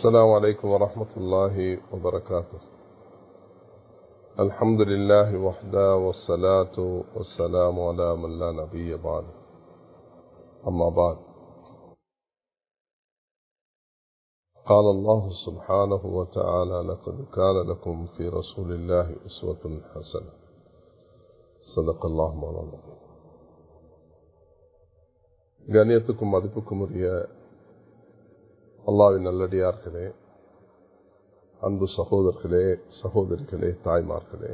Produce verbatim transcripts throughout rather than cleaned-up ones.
السلام عليكم ورحمة الله وبركاته. الحمد لله وحده والصلاة والسلام على من لا نبي بعد. أما بعد، قال الله سبحانه وتعالى: لقد كان لكم في رسول الله أسوة حسنة. صدق الله مولانا. கண்ணியத்துக்கும் மதிப்புக்கும் உரிய அல்லாஹ்வின் நல்லடியார்களே, அன்பு சகோதரர்களே, சகோதரிகளே, தாய்மார்களே,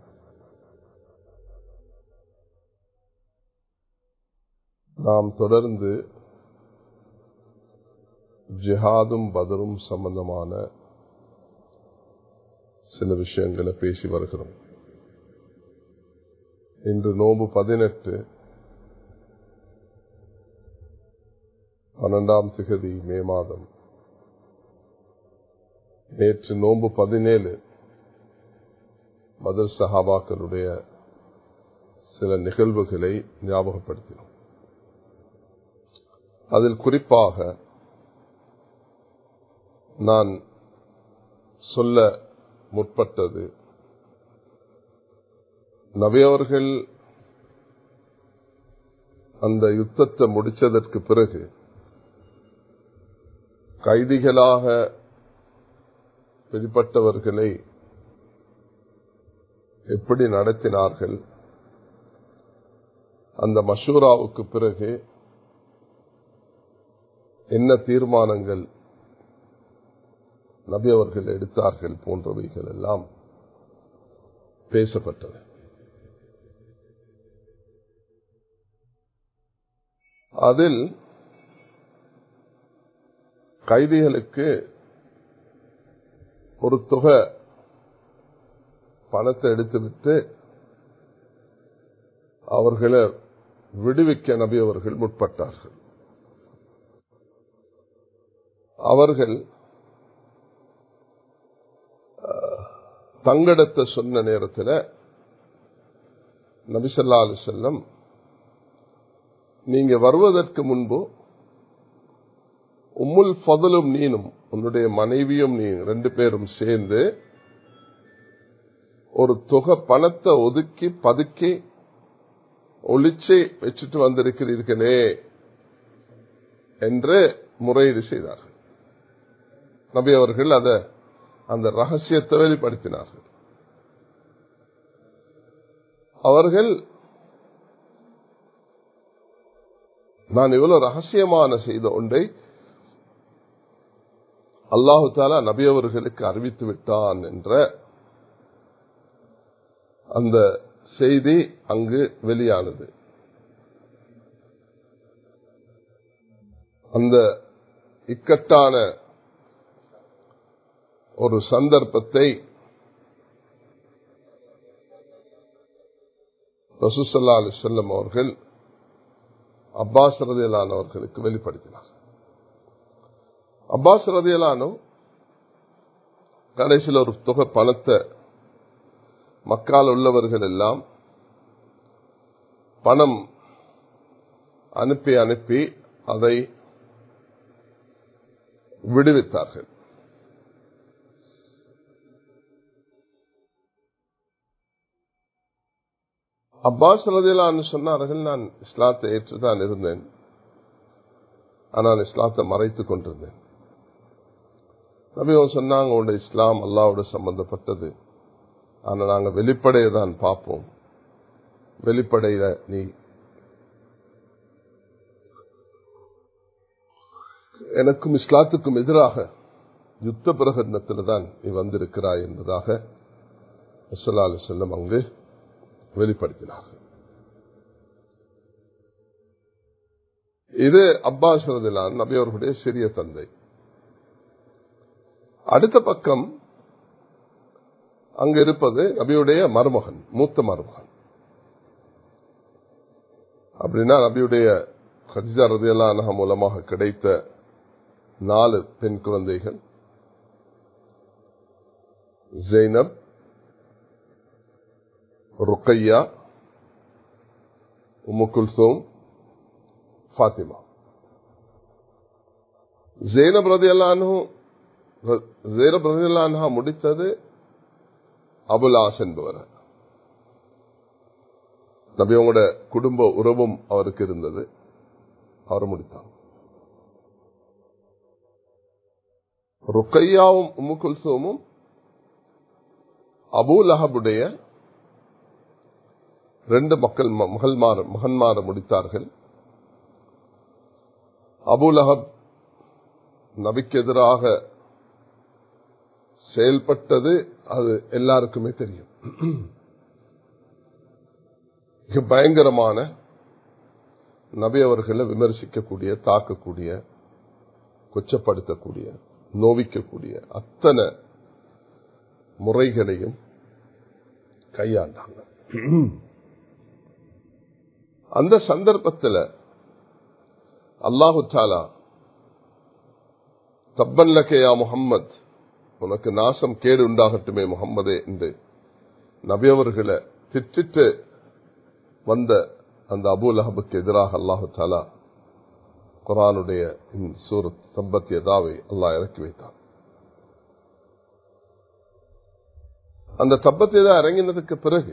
நாம் தொடர்ந்து ஜிஹாதும் பதரும் சம்பந்தமான சில விஷயங்களை பேசி வருகிறோம். இன்று நோன்பு பதினெட்டு, பன்னெண்டாம் திகதி மே மாதம். நேற்று நோன்பு பதினேழு, பத்ர் சஹாபாக்களுடைய சில நிகழ்வுகளை ஞாபகப்படுத்தினோம். அதில் குறிப்பாக நான் சொல்ல முற்பட்டது, நபி அவர்கள் அந்த யுத்தத்தை முடிச்சதற்கு பிறகு கைதிகளாக பிடிப்பட்டவர்களை எப்படி நடத்தினார்கள், அந்த மஷூராவுக்கு பிறகு என்ன தீர்மானங்கள் நபி அவர்கள் எடுத்தார்கள் போன்றவைகள் எல்லாம் பேசப்பட்டது. அதில் கைதிகளுக்கு ஒரு தொகை பணத்தை எடுத்துவிட்டு அவர்களை விடுவிக்க நபி அவர்கள் முற்பட்டார்கள். அவர்கள் தங்கடத்தை சொன்ன நேரத்தில் நபி ஸல்லல்லாஹு அலைஹி வஸல்லம், நீங்க வருவதற்கு முன்பு உம்முல் ஃபதுலும் நீனும், உன்னுடைய மனைவியும் நீ ரெண்டு பேரும் சேர்ந்து ஒரு தொகை பணத்தை ஒதுக்கி பதுக்கி ஒளிச்சு வச்சுட்டு வந்திருக்கிறீர்களே என்று முறையீடு செய்தார்கள். நபி அவர்கள் அத அந்த ரகசியத்தை வெளிப்படுத்தினார்கள். அவர்கள், நான் இவ்வளவு ரகசியமான செய்த ஒன்றை அல்லாஹு தஆலா நபி அவர்களுக்கு அறிவித்து விட்டான் என்ற அந்த செய்தி அங்கு வெளியானது. அந்த இக்கட்டான ஒரு சந்தர்ப்பத்தை ரசூல் ஸல்லல்லாஹு அலைஹி வஸல்லம் அவர்கள் அப்பாஸ் ரலியல்லாஹு அன்ஹு அவர்களுக்கு வெளிப்படுத்தினார். அப்பாஸ் ரலியல்லாஹு அன்ஹு கடைசியில் ஒரு தொகை பணத்தை மக்கால் உள்ளவர்கள் எல்லாம் பணம் அனுப்பி அனுப்பி அதை விடுவித்தார்கள். அப்பாஸ் ரலியல்லாஹு அன்ஹு சொன்னார்கள், நான் இஸ்லாத்தை ஏற்றுதான் இருந்தேன், ஆனால் இஸ்லாத்தை மறைத்துக் கொண்டிருந்தேன். நபி அவங்க சொன்னாங்க, உங்களோட இஸ்லாம் அல்லாஹ்வோட சம்பந்தப்பட்டது, ஆனா நாங்க வெளிப்படையை தான் பார்ப்போம். வெளிப்படையில நீ எனக்கும் இஸ்லாத்துக்கும் எதிராக யுத்த பிரகடனத்தில் தான் நீ வந்திருக்கிறாய் என்பதாக ஸல்லல்லாஹு அலைஹி வஸல்லம் அங்கு வெளிப்படுத்தினார்கள். இது அப்பாஸ் ரலியல்லாஹு அன்ஹு நபி அவர்களுடைய சிறிய தந்தை. அடுத்த பக்கம் அங்கு இருப்பது நபியுடைய மருமகன், மூத்த மருமகன். அப்படின்னா நபியுடைய கதீஜா ரலியல்லாஹு அன்ஹா மூலமாக கிடைத்த நாலு பெண் குழந்தைகள், ஜெய்னப், ருக்கையா, உம்மு குல்சூம், ஃபாத்திமா. ஜெய்னப் ரலியல்லாஹு அன்ஹு ஸைனப் ரலியல்லாஹு அன்ஹா முடித்தது அபுல் ஆஸ் என்பவர். நபி அவங்களோட குடும்ப உறவும் அவருக்கு இருந்தது, அவர் முடித்தார். ருக்கையாவும் உம்மு குல்சூமும் அபூ லஹபுடைய ரெண்டு மக்கள் மகள்மார் மகன்மார முடித்தார்கள். அபூ லஹப் நபிக்கு எதிராக செயல்பட்டது அது எல்லாருக்குமே தெரியும். பயங்கரமான நபி அவர்களை விமர்சிக்கக்கூடிய, தாக்கக்கூடிய, கொச்சப்படுத்தக்கூடிய, நோவிக்கக்கூடிய அத்தனை முறைகளையும் கையாண்டாங்க. அந்த சந்தர்ப்பத்தில் அல்லாஹு தஆலா தப்பன் லக்கயா முஹம்மத், உனக்கு நாசம் கேடு உண்டாகட்டுமே முகம்மதே என்று நபி அவர்களை திட்டிட்டு வந்த அந்த அபூ லஹபுக்கு எதிராக அல்லாஹு தஆலா குர்ஆனுடைய சூரத் தப்பத் யதாவை அல்லாஹ் இறக்கி வைத்தார். அந்த தப்பத் யதா இறங்கினதுக்கு பிறகு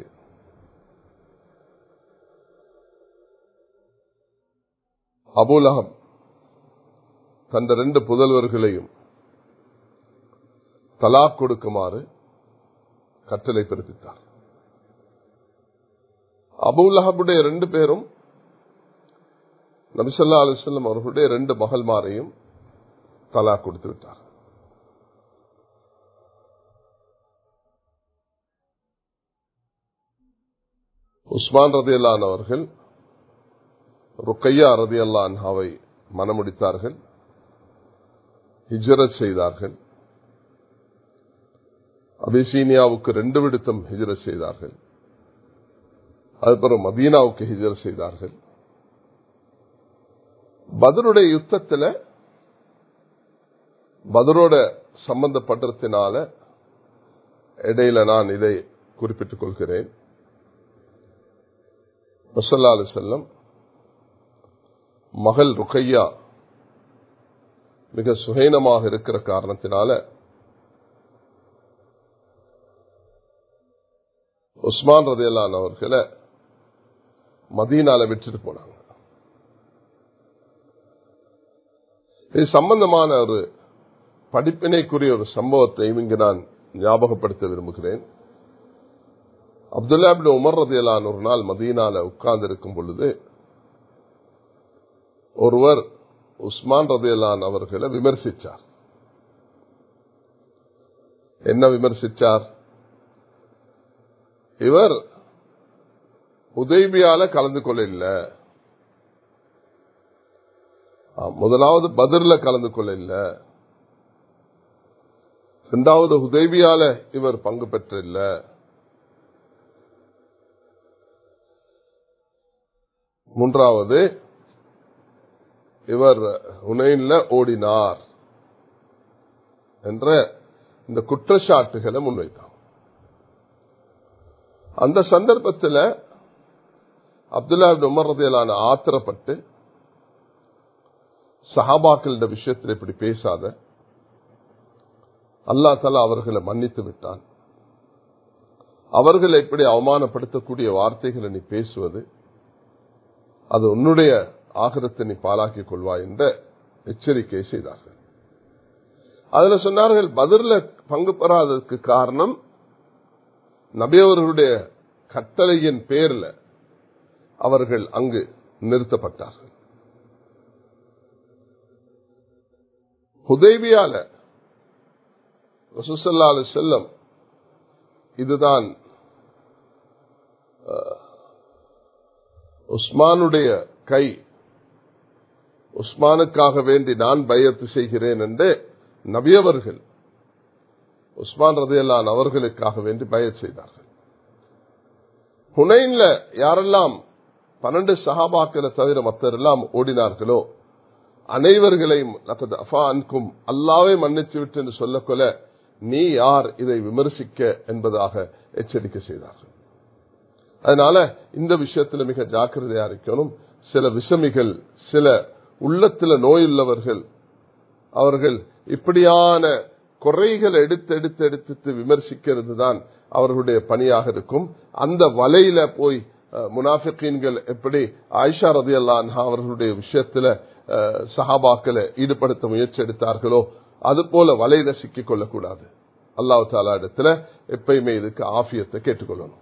அபூ லஹப் தந்த ரெண்டு புதல்வர்களையும் தலாக் கொடுக்குமாறு கட்டளை பிறப்பித்தார். அபூ லஹபுடைய ரெண்டு பேரும் நபி ஸல்லல்லாஹு அலைஹி வஸல்லம் அவர்களுடைய ரெண்டு மகள்மாரையும் தலாக் கொடுத்து விட்டார். உஸ்மான் ரலியல்லாஹு அன்ஹு அவர்கள் ருக்கையா ரலியல்லாஹு அன்ஹாவை மணமுடித்தார்கள், ஹிஜ்ரத் செய்தார்கள். அபிசீனியாவுக்கு ரெண்டு விடுத்தம் ஹிஜ்ரத் செய்தார்கள். அதுபோல மதீனாவுக்கு ஹிஜ்ரத் செய்தார்கள். பத்ருடைய யுத்தத்தில் பத்ரோட சம்பந்தப்பட்டத்தினால இடையில நான் இதை குறிப்பிட்டுக் கொள்கிறேன். ஸல்லல்லாஹு அலைஹி வஸல்லம் மகள் ருக்கையா மிக சுகைனமாக இருக்கிற காரணத்தினால உஸ்மான் ரலியல்லாஹு அன்ஹு அவர்களை மதீனால விட்டுட்டு போனாங்க. இது சம்பந்தமான ஒரு படிப்பினைக்குரிய ஒரு சம்பவத்தை இங்கு நான் ஞாபகப்படுத்த விரும்புகிறேன். அப்துல்லா இப்னு உமர் ரலியல்லாஹு அன்ஹு ஒரு நாள் மதீனால உட்கார்ந்து இருக்கும் பொழுது ஒருவர் உஸ்மான் ரலியல்லாஹு அன்ஹு அவர்களை விமர்சித்தார். என்ன விமர்சித்தார்? இவர் ஹுதைபியால கலந்து கொள்ள இல்லை, முதலாவது பத்ர்ல கலந்து கொள்ள இல்லை, இரண்டாவது ஹுதைபியால இவர் பங்கு பெற்றில்ல, மூன்றாவது இவர் ஹுனைன்ல ஓடினார் என்ற இந்த குற்றச்சாட்டுகளை முன்வைத்தார். அந்த சந்தர்ப்பத்தில் அப்துல்லா இப்னு உமர் ரலியல்லாஹு அன்ஹு ஆத்திரப்பட்டு சஹாபாக்களின் விஷயத்தில் இப்படி பேசாத, அல்லாஹ் தஆலா அவர்களை மன்னித்து விட்டான், அவர்களை இப்படி அவமானப்படுத்தக்கூடிய வார்த்தைகளை நீ பேசுவது அது உன்னுடைய ஆகிரத்தை நீ பாலாக்கிக் கொள்வாய் என்ற எச்சரிக்கை செய்தார்கள். அதுல சொன்னார்கள், பத்ர்ல பங்கு பெறாததற்கு காரணம் நபி அவர்களுடைய கட்டளையின் பேர்ல அவர்கள் அங்கு நிறுத்தப்பட்டார்கள். ஹுதைபியால ரசூல் ஸல்லல்லாஹு அலைஹி வஸல்லம் இதுதான் உஸ்மானுடைய கை, உஸ்மானுக்காக வேண்டி நான் பைஅத் செய்கிறேன் என்று நபி அவர்கள் உஸ்மான் ரலியல்லாஹு அன்ஹு அவர்களுக்காக வேண்டி பைஅத் செய்தார்கள். ஹுனைன்ல யாரெல்லாம் பன்னெண்டு சஹாபாக்களை தவிர மற்றெல்லாம் ஓடினார்களோ அனைவர்களையும் அல்லாஹ்வை மன்னித்து விட்டு என்று சொல்லக்கொள்ள நீ யார் இதை விமர்சிக்க என்பதாக எச்சரிக்கை செய்தார்கள். அதனால இந்த விஷயத்தில் மிக ஜாக்கிரதையா இருக்கணும். சில விஷமிகள், சில உள்ளத்தில் நோயுள்ளவர்கள், அவர்கள் இப்படியான குறைகளை எடுத்து எடுத்து எடுத்து விமர்சிக்கிறது தான் அவர்களுடைய பணியாக இருக்கும். அந்த வலையில போய் முனாஃபிகீன்கள் எப்படி ஆயிஷா ரலியல்லாஹு அன்ஹா அவர்களுடைய விஷயத்துல சஹாபாக்களை ஈடுபடுத்த முயற்சி எடுத்தார்களோ அது போல வலையில சிக்கிக் கொள்ளக்கூடாது. அல்லாஹ் தஆலா இடத்துல எப்பயுமே இதுக்கு ஆஃபியத்தை கேட்டுக்கொள்ளணும்.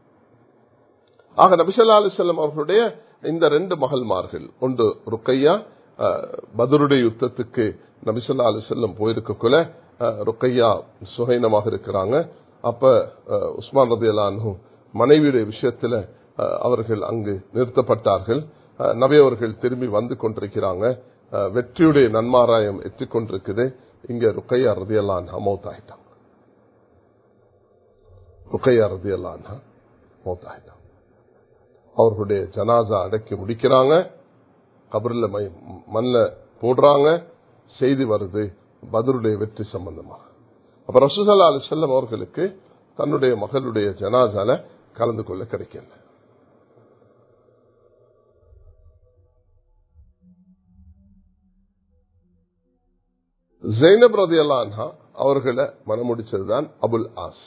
ஆக நபி ஸல்லல்லாஹு அலைஹி வஸல்லம் அவர்களுடைய இந்த ரெண்டு மகள்மார்கள், ஒன்று ருக்கையா, பத்ருடைய யுத்தத்துக்கு நபி ஸல்லல்லாஹு அலைஹி வஸல்லம் போயிருக்கக்குள்ள ருக்கையா சுஹைனமாக இருக்கிறாங்க. அப்ப உஸ்மான் ரலியல்லாஹு அன்ஹு மனைவியுடைய விஷயத்துல அவர்கள் அங்கு நிறுத்தப்பட்டார்கள். நபி அவர்கள் திரும்பி வந்து கொண்டிருக்கிறாங்க. வெற்றியுடைய நன்மாராயம் எத்திக் கொண்டிருக்குது. இங்க ருக்கையா ரலியல்லாஹு அன்ஹா மௌத் ஆயிட்டாங்க. ருக்கையா ரலியல்லாஹு அன்ஹா மௌத் ஆயிட்டாங்க. அவர்களுடைய ஜனாசா அடக்கி முடிக்கிறாங்க. கபர்ல மண்ணில் போடுறாங்க. செய்தி வருது பத்ருடைய வெற்றி சம்பந்தமாக. அப்ப ரசூல் ஸல்லல்லாஹு அலைஹி வஸல்லம் அவர்களுக்கு தன்னுடைய மகளுடைய ஜனாசால கலந்து கொள்ள கிடைக்கல. ஜைனப் ரலியல்லாஹு அன்ஹா அவர்களை மனமுடிச்சதுதான் அபுல் ஆஸ்.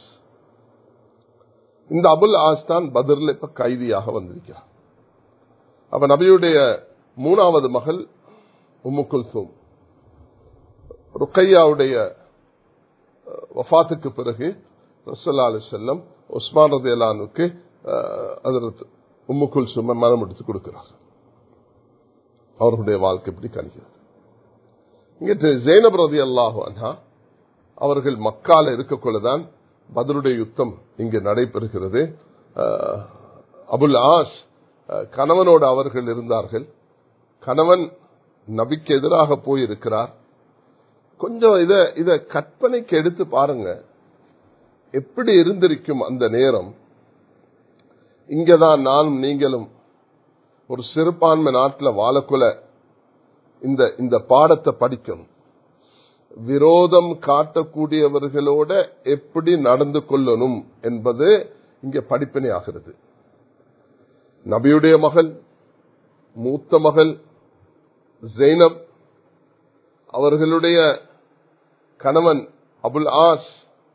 இந்த அபுல் ஆஸ் தான் பத்ர்ல இப்ப கைதியாக வந்திருக்கிறார். அப்ப நபியுடைய மூணாவது மகள் உம்மு குல்சூம் ருக்கையாவுடைய வஃபாத்துக்கு பிறகு ரசூலுல்லாஹி அலைஹி வஸல்லம் உஸ்மான் ரலியல்லாஹு அன்ஹுக்கு ஹஜ்ரத் உம்மு குல்சூம் மனம் எடுத்து கொடுக்கிறார். அவர்களுடைய வாழ்க்கை எப்படி கணிக்கிறது. இங்கிட்டு ஜைனப் ரலியல்லாஹு அன்ஹா அவர்கள் மக்கால இருக்கக்குள்ளதான் பத்ருடைய யுத்தம் இங்கு நடைபெறுகிறது. அபுல் ஆஸ் கணவனோடு அவர்கள் இருந்தார்கள். கணவன் நபிக்கு எதிராக போயிருக்கிறார். கொஞ்சம் இத இத கற்பனைக்கு எடுத்து பாருங்க, எப்படி இருந்திருக்கும் அந்த நேரம். இங்கதான் நானும் நீங்களும் ஒரு சிறுபான்மை நாட்டில் வாழக்குள்ள இந்த இந்த பாடத்தை படிக்கணும். விரோதம் காட்டக்கூடியவர்களோட எப்படி நடந்து கொள்ளணும் என்பது இங்க படிப்பினை ஆகிறது. நபியுடைய மகள், மூத்த மகள் ஜைனப், அவர்களுடைய கணவன் அபுல் ஆஸ்.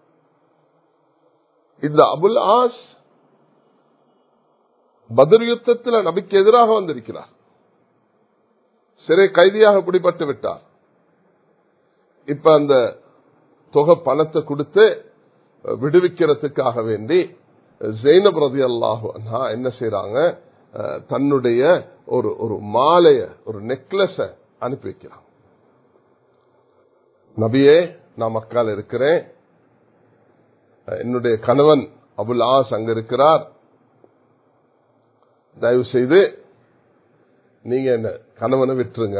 இந்த அபுல் ஆஸ் பத்ர் யுத்தத்தில் நபிக்கு எதிராக வந்திருக்கிறார். சிறை கைதியாக பிடிபட்டு விட்டார். இப்ப அந்த தொகை பணத்தை கொடுத்து விடுவிக்கிறதுக்காக வேண்டி ஜைனப் ரலியல்லாஹு அன்ஹா என்ன செய்யறாங்க, தன்னுடைய ஒரு ஒரு மாலைய, ஒரு நெக்லஸ அனுப்பி வைக்கிறாங்க. நபியே, நான் மக்கால இருக்கிறேன், என்னுடைய கணவன் அபுல் ஆஸ் அங்க இருக்கிறார், தயவு செய்து நீங்க என்ன கணவனை விட்டுருங்க.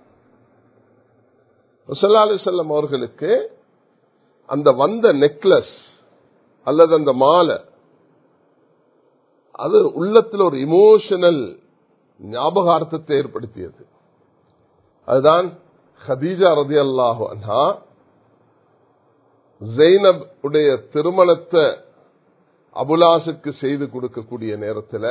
ஸல்லல்லாஹு அலைஹி வஸல்லம் அவர்களுக்கு அந்த வந்த நெக்லஸ் அல்லது அந்த மாலை அது உள்ளத்தில் ஒரு இமோஷனல் ஞாபகார்த்தத்தை ஏற்படுத்தியது. அதுதான் ஹதீஜா ரலியல்லாஹு அன்ஹா ஜைனப் உடைய திருமணத்தை அபுலாசுக்கு செய்து கொடுக்கக்கூடிய நேரத்தில்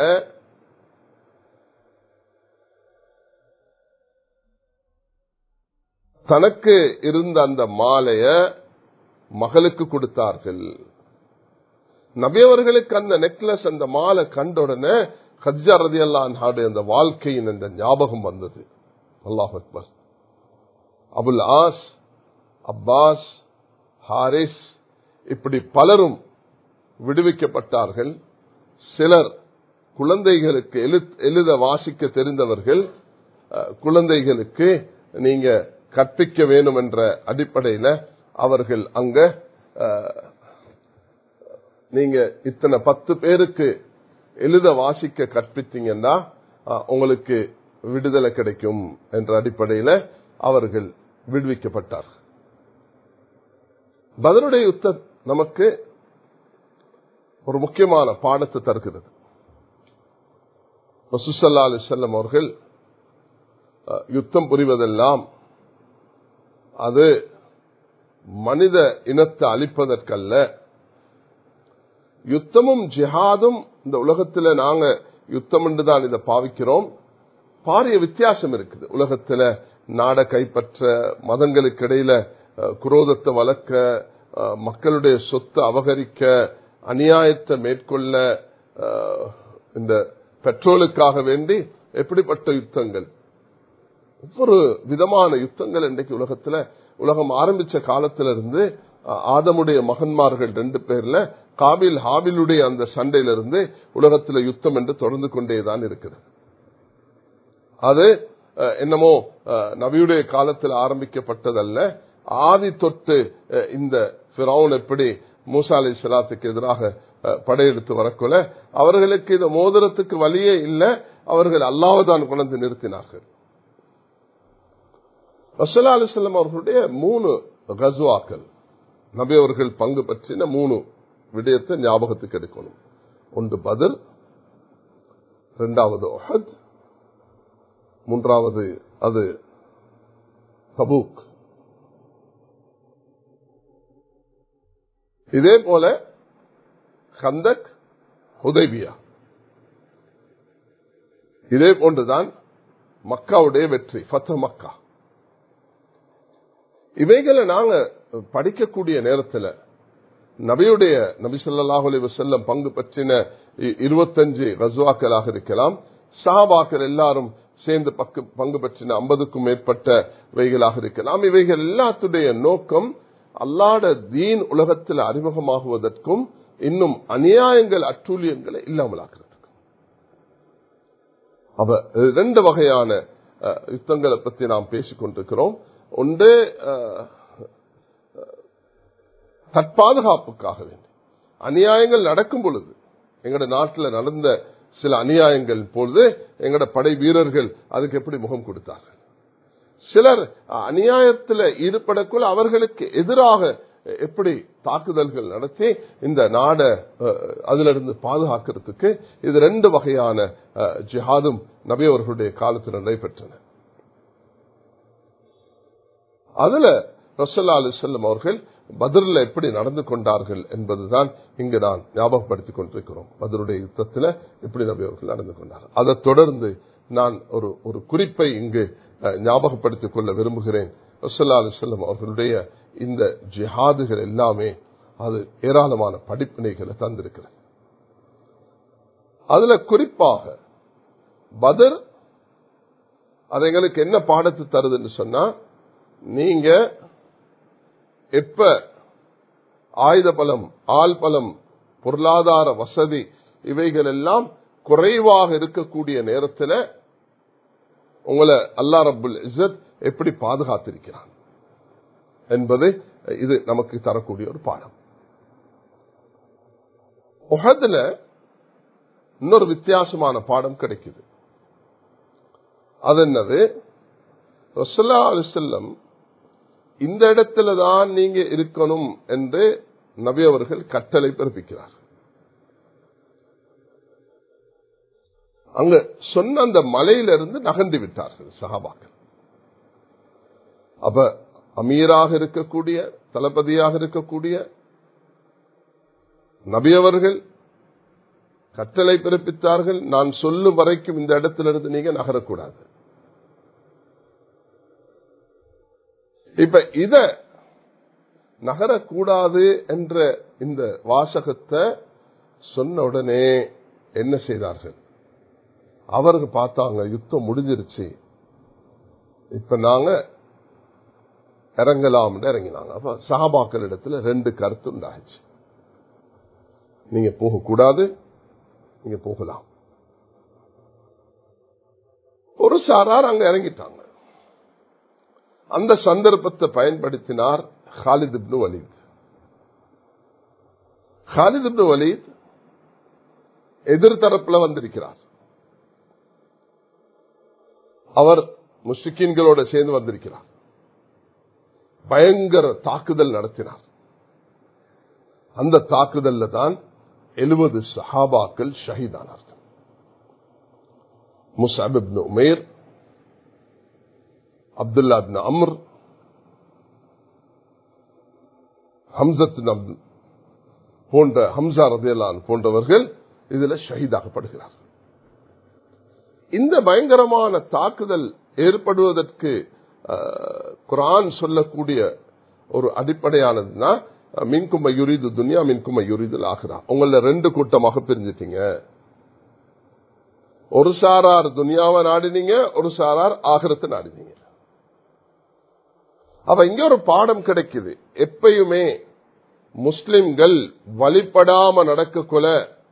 தனக்கு இருந்த அந்த மாலைய மகளுக்கு கொடுத்தார்கள். நபி அவர்களுக்கு அந்த நெக்லஸ், அந்த மாலை கண்ட உடனே ஹஜ்ஜா ரலியல்லாஹு அன்ஹாவுடைய அந்த வாழ்க்கையின் அந்த ஞாபகம் வந்தது. அல்லாஹ் அக்பர். அபுல் ஆஸ், அப்பாஸ், ஹாரிஸ் இப்படி பலரும் விடுவிக்கப்பட்டார்கள். சிலர் குழந்தைகளுக்கு எழுத வாசிக்க தெரிந்தவர்கள், குழந்தைகளுக்கு நீங்க கற்பிக்க வேண்டும் என்ற அடிப்படையில் அவர்கள் அங்க நீங்க இத்தனை பத்து பேருக்கு எழுத வாசிக்க கற்பித்தீங்கன்னா உங்களுக்கு விடுதலை கிடைக்கும் என்ற அடிப்படையில் அவர்கள் விடுவிக்கப்பட்டார்கள். பத்ருடைய யுத்தம் நமக்கு ஒரு முக்கியமான பாடத்தை தருகிறது. ரசூல் ஸல்லல்லாஹு அலைஹி வஸல்லம் அவர்கள் யுத்தம் புரிவதெல்லாம் அது மனித இனத்தை அழிப்பதற்கல்ல. யுத்தமும் ஜிஹாதும் இந்த உலகத்தில் நாங்க யுத்தம் என்றுதான் இதை பாவிக்கிறோம். பாரிய வித்தியாசம் இருக்குது. உலகத்தில் நாட கைப்பற்ற, மதங்களுக்கு இடையில குரோதத்தை வளர்க்க, மக்களுடைய சொத்தை அபகரிக்க, அநியாயத்தை மேற்கொள்ள, இந்த பெட்ரோலுக்காக வேண்டி எப்படிப்பட்ட யுத்தங்கள், ஒவ்வொரு விதமான யுத்தங்கள் இன்றைக்கு உலகத்துல உலகம் ஆரம்பிச்ச காலத்திலிருந்து ஆதமுடைய மகன்மார்கள் ரெண்டு பேர்ல காபில் ஹாபிலுடைய அந்த சண்டையிலிருந்து உலகத்துல யுத்தம் என்று தொடர்ந்து கொண்டேதான் இருக்குது. அது என்னமோ நபியுடைய காலத்தில் ஆரம்பிக்கப்பட்டதல்ல. ஆதி தொட்டு இந்த ஃபிரௌன் எப்படி மூசா அலைஹிஸ்ஸலாத்துக்கு எதிராக படையெடுத்து வரக்குள்ள அவர்களுக்கு இந்த மோதிரத்துக்கு வழியே இல்லை. அவர்கள் அல்லாஹ்தான் கொண்டு நிறுத்தினார்கள். ரசூலுல்லாஹி அலைஹி வஸல்லம் அவர்களுடைய மூணு கஸ்வாக்கள், நபி அவர்கள் பங்கு பற்றின மூணு விடயத்தை ஞாபகத்துக்கு எடுக்கணும். ஒன்று பத்ர், இரண்டாவது உஹத், மூன்றாவது அது தபூக். இதே போல கந்தக், ஹுதைபியா, இதே போன்றுதான் மக்காவுடைய வெற்றி, ஃபத்ஹ் மக்கா. இவைகளை நாங்க படிக்கக்கூடிய நேரத்தில் நபியுடைய நபி ஸல்லல்லாஹு அலைஹி வஸல்லம் பங்கு பற்றின இருபத்தஞ்சு கஸ்வாக்களாக இருக்கலாம், சஹாபாக்கள் எல்லாரும் சேர்ந்து பங்கு பற்றின ஐம்பதுக்கும் மேற்பட்டவைகளாக இருக்கலாம். இவைகள் எல்லாத்துடைய நோக்கம் அல்லாஹ்வுடைய தீன் உலகத்தில் அறிமுகமாகுவதற்கும் இன்னும் அநியாயங்கள் அட்டூழியங்களை இல்லாமலாக்குறதுக்கும். அப்ப ரெண்டு வகையான யுத்தங்களை பற்றி நாம் பேசிக் கொண்டிருக்கிறோம். ஒன்று தற்பாதுகாப்புக்காக வேண்டி அநியாயங்கள் நடக்கும் பொழுது, எங்கட நாட்டில் நடந்த சில அநியாயங்கள் பொழுது எங்கட படை வீரர்கள் அதுக்கு எப்படி முகம் கொடுத்தார்கள். சிலர் அநியாயத்தில் ஈடுபடக்குள்ள அவர்களுக்கு எதிராக எப்படி தாக்குதல்கள் நடத்தி இந்த நாடை அதிலிருந்து பாதுகாக்கிறதுக்கு இது ரெண்டு வகையான ஜிஹாதும் நபி அவர்களுடைய காலத்தில் நடைபெற்றன. அதுல ரசூலுல்லாஹி அலைஹி வஸல்லம் அவர்கள் பத்ர்ல எப்படி நடந்து கொண்டார்கள் என்பதுதான் இங்கு நான் ஞாபகப்படுத்திக் கொண்டிருக்கிறோம். பத்ருடைய யுத்தத்தில் எப்படி நபி அவர்கள் நடந்து கொண்டார்கள். அதை தொடர்ந்து நான் ஒரு ஒரு குறிப்பை இங்கு ஞாபகப்படுத்திக் கொள்ள விரும்புகிறேன். ரசூலுல்லாஹி அலைஹி வஸல்லம் அவர்களுடைய இந்த ஜிஹாதுகள் எல்லாமே அது ஏராளமான படிப்பினைகளை தந்திருக்கிறது. அதுல குறிப்பாக பத்ர் அது எங்களுக்கு என்ன பாடத்தை தருதுன்னு சொன்னா, நீங்க எப்ப ஆயுத பலம், ஆள் பலம், பொருளாதார வசதி இவைகள் எல்லாம் குறைவாக இருக்கக்கூடிய நேரத்தில் உங்களை அல்லாஹ் ரப்புல் இஸ்ஸத் எப்படி பாதுகாத்திருக்கிறான் என்பது இது நமக்கு தரக்கூடிய ஒரு பாடம். உஹதுல இன்னொரு வித்தியாசமான பாடம் கிடைக்குது. அது என்னது? ரசூலுல்லாஹி அலைஹி வஸல்லம் இந்த இடத்துல தான் நீங்க இருக்கணும் என்று நபி அவர்கள் கட்டளை பிறப்பிக்கிறார். அங்க சொன்ன அந்த மலையிலிருந்து நகர்ந்து விட்டார்கள் சஹாபாக்கள். அப்ப அமீராக இருக்கக்கூடிய, தளபதியாக இருக்கக்கூடிய நபி அவர்கள் கட்டளை பிறப்பித்தார்கள், நான் சொல்லும் வரைக்கும் இந்த இடத்திலிருந்து நீங்க நகரக்கூடாது. இப்ப இத நகரக்கூடாது என்ற இந்த வாசகத்தை சொன்ன உடனே என்ன செய்தார்கள்? அவருக்கு பார்த்தாங்க யுத்தம் முடிஞ்சிருச்சு, இப்ப நாங்க இறங்கலாம் இறங்கினாங்க. அப்ப சஹாபாக்கள் இடத்துல ரெண்டு கருத்து உண்டாச்சு. நீங்க போகக்கூடாது, நீங்க போகலாம். ஒரு சாரார் அங்க இறங்கிட்டாங்க. அந்த சந்தர்ப்பத்தை பயன்படுத்தினார் Khalid ibn Walid. Khalid ibn Walid எதிர்த்தரப்புல வந்திருக்கிறார். அவர் முஸ்லிம்களோட சேர்ந்து வந்திருக்கிறார். பயங்கர தாக்குதல் நடத்தினார். அந்த தாக்குதல்ல தான் எழுபது சஹாபாக்கள் ஷஹீதானார்கள். முஸ்அப் இப்னு உமைர், அப்துல்லா இப்னு அம்ர், ஹம்சத் போன்ற ஹம்சா ரலியல்லாஹு அன்ஹு போன்றவர்கள் இதுல ஷஹீதாகப்படுகிறார்கள். இந்த பயங்கரமான தாக்குதல் ஏற்படுவதற்கு குர்ஆன் சொல்லக்கூடிய ஒரு அடிப்படையானதுன்னா மின்கும யுரிது துன்யா மின்கும யுரிது ஆகிறா. உங்கள ரெண்டு கூட்டமாக பிரிஞ்சிட்டீங்க. ஒரு சாரார் துன்யாவை நாடினீங்க, ஒரு சாரார் ஆகிரத்தை நாடினீங்க. அப்ப இங்க ஒரு பாடம் கிடைக்குது. எப்பயுமே முஸ்லிம்கள் வழிபடாம நடக்கக்குள்ள,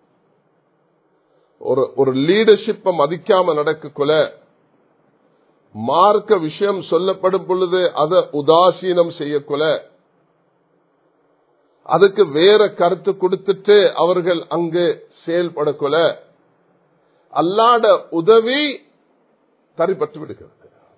ஒரு ஒரு லீடர்ஷிப்பை மதிக்காம நடக்கக்குள்ள, மார்க்க விஷயம் சொல்லப்படும் பொழுது அதை உதாசீனம் செய்யக்குள்ள, அதுக்கு வேற கருத்து கொடுத்துட்டு அவர்கள் அங்கு செயல்படக்குள்ள அல்லாஹ்வுடைய உதவி தரிப்பட்டு விடுகிறது.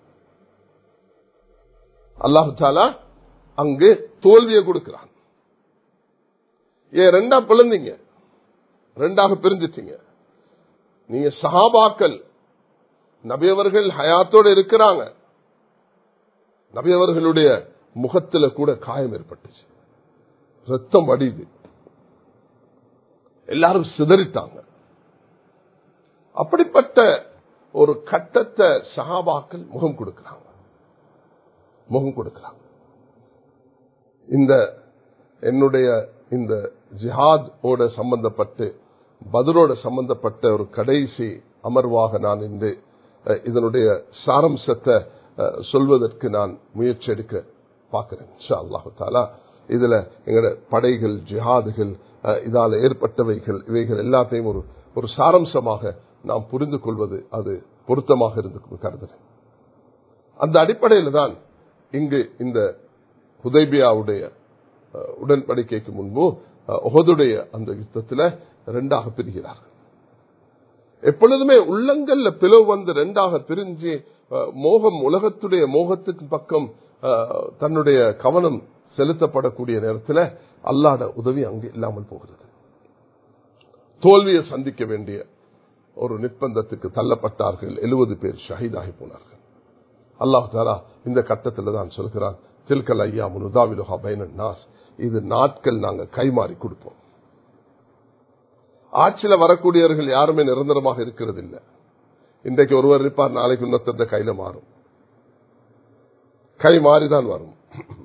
அல்லாஹ் தஆலா அங்கு தோல்வியை கொடுக்கிறான். ஏன் ரெண்டா பிளந்தீங்க, ரெண்டாக பிரிஞ்சிட்டீங்க. நீங்க சஹாபாக்கள், நபியவர்கள் ஹயாத்தோடு இருக்கிறாங்க. நபியவர்களுடைய முகத்துல கூட காயம் ஏற்பட்டுச்சு, ரத்தம் வடிது, எல்லாரும் சிதறிட்டாங்க. அப்படிப்பட்ட ஒரு கட்டத்தை சஹாபாக்கள் முகம் கொடுக்கிறாங்க முகம் கொடுக்கிறாங்க இந்த என்னுடைய இந்த ஜிஹாத் ஓட சம்பந்தப்பட்டு, பத்ரோட சம்பந்தப்பட்ட ஒரு கடைசி அமர்வாக நான் இந்த இதனுடைய சாரம்சத்தை சொல்வதற்கு நான் முயற்சி எடுக்க பார்க்கிறேன். இன்ஷா அல்லாஹ் தஆலா இதுல எங்களோட படைகள், ஜிஹாதுகள், இதால ஏற்பட்டவைகள், இவைகள் எல்லாத்தையும் ஒரு ஒரு சாரம்சமாக நாம் புரிந்து கொள்வது அது பொருத்தமாக இருந்து கருதுகிறேன். அந்த அடிப்படையில் தான் இங்கு இந்த ஹுதைபியாவுடைய உடன்படிக்கைக்கு முன்பு உஹதுடைய அந்த யுத்தத்தில் இரண்டாக பிரிகிறார்கள். எப்பொழுதுமே உள்ளங்கள்ல பிளவு வந்து இரண்டாக பிரிஞ்சு மோகம், உலகத்துடைய மோகத்துக்கு பக்கம் தன்னுடைய கவனம் செலுத்தப்படக்கூடிய நேரத்தில் அல்லாஹ்வுடைய உதவி அங்கு இல்லாமல் போகிறது. தோல்வியை சந்திக்க வேண்டிய ஒரு நிர்பந்தத்துக்கு தள்ளப்பட்டார்கள். எழுபது பேர் ஷஹீதாகி போனார்கள். அல்லாஹ் தஆலா இந்த கட்டத்தில் தான் சொல்கிறான், தில்கல் அய்யாமு நுதாவிலுஹா பைனன் நாஸ், இது நாட்கள் நாங்க கைமாறி கொடுப்போம். ஆட்சியில வரக்கூடியவர்கள் யாருமே நிரந்தரமாக இருக்கிறது இல்லை. இன்றைக்கு ஒருவர் இருப்பார், நாளைக்கு இன்னொருத்தர் கையில மாறும், கை மாறிதான் வரும்.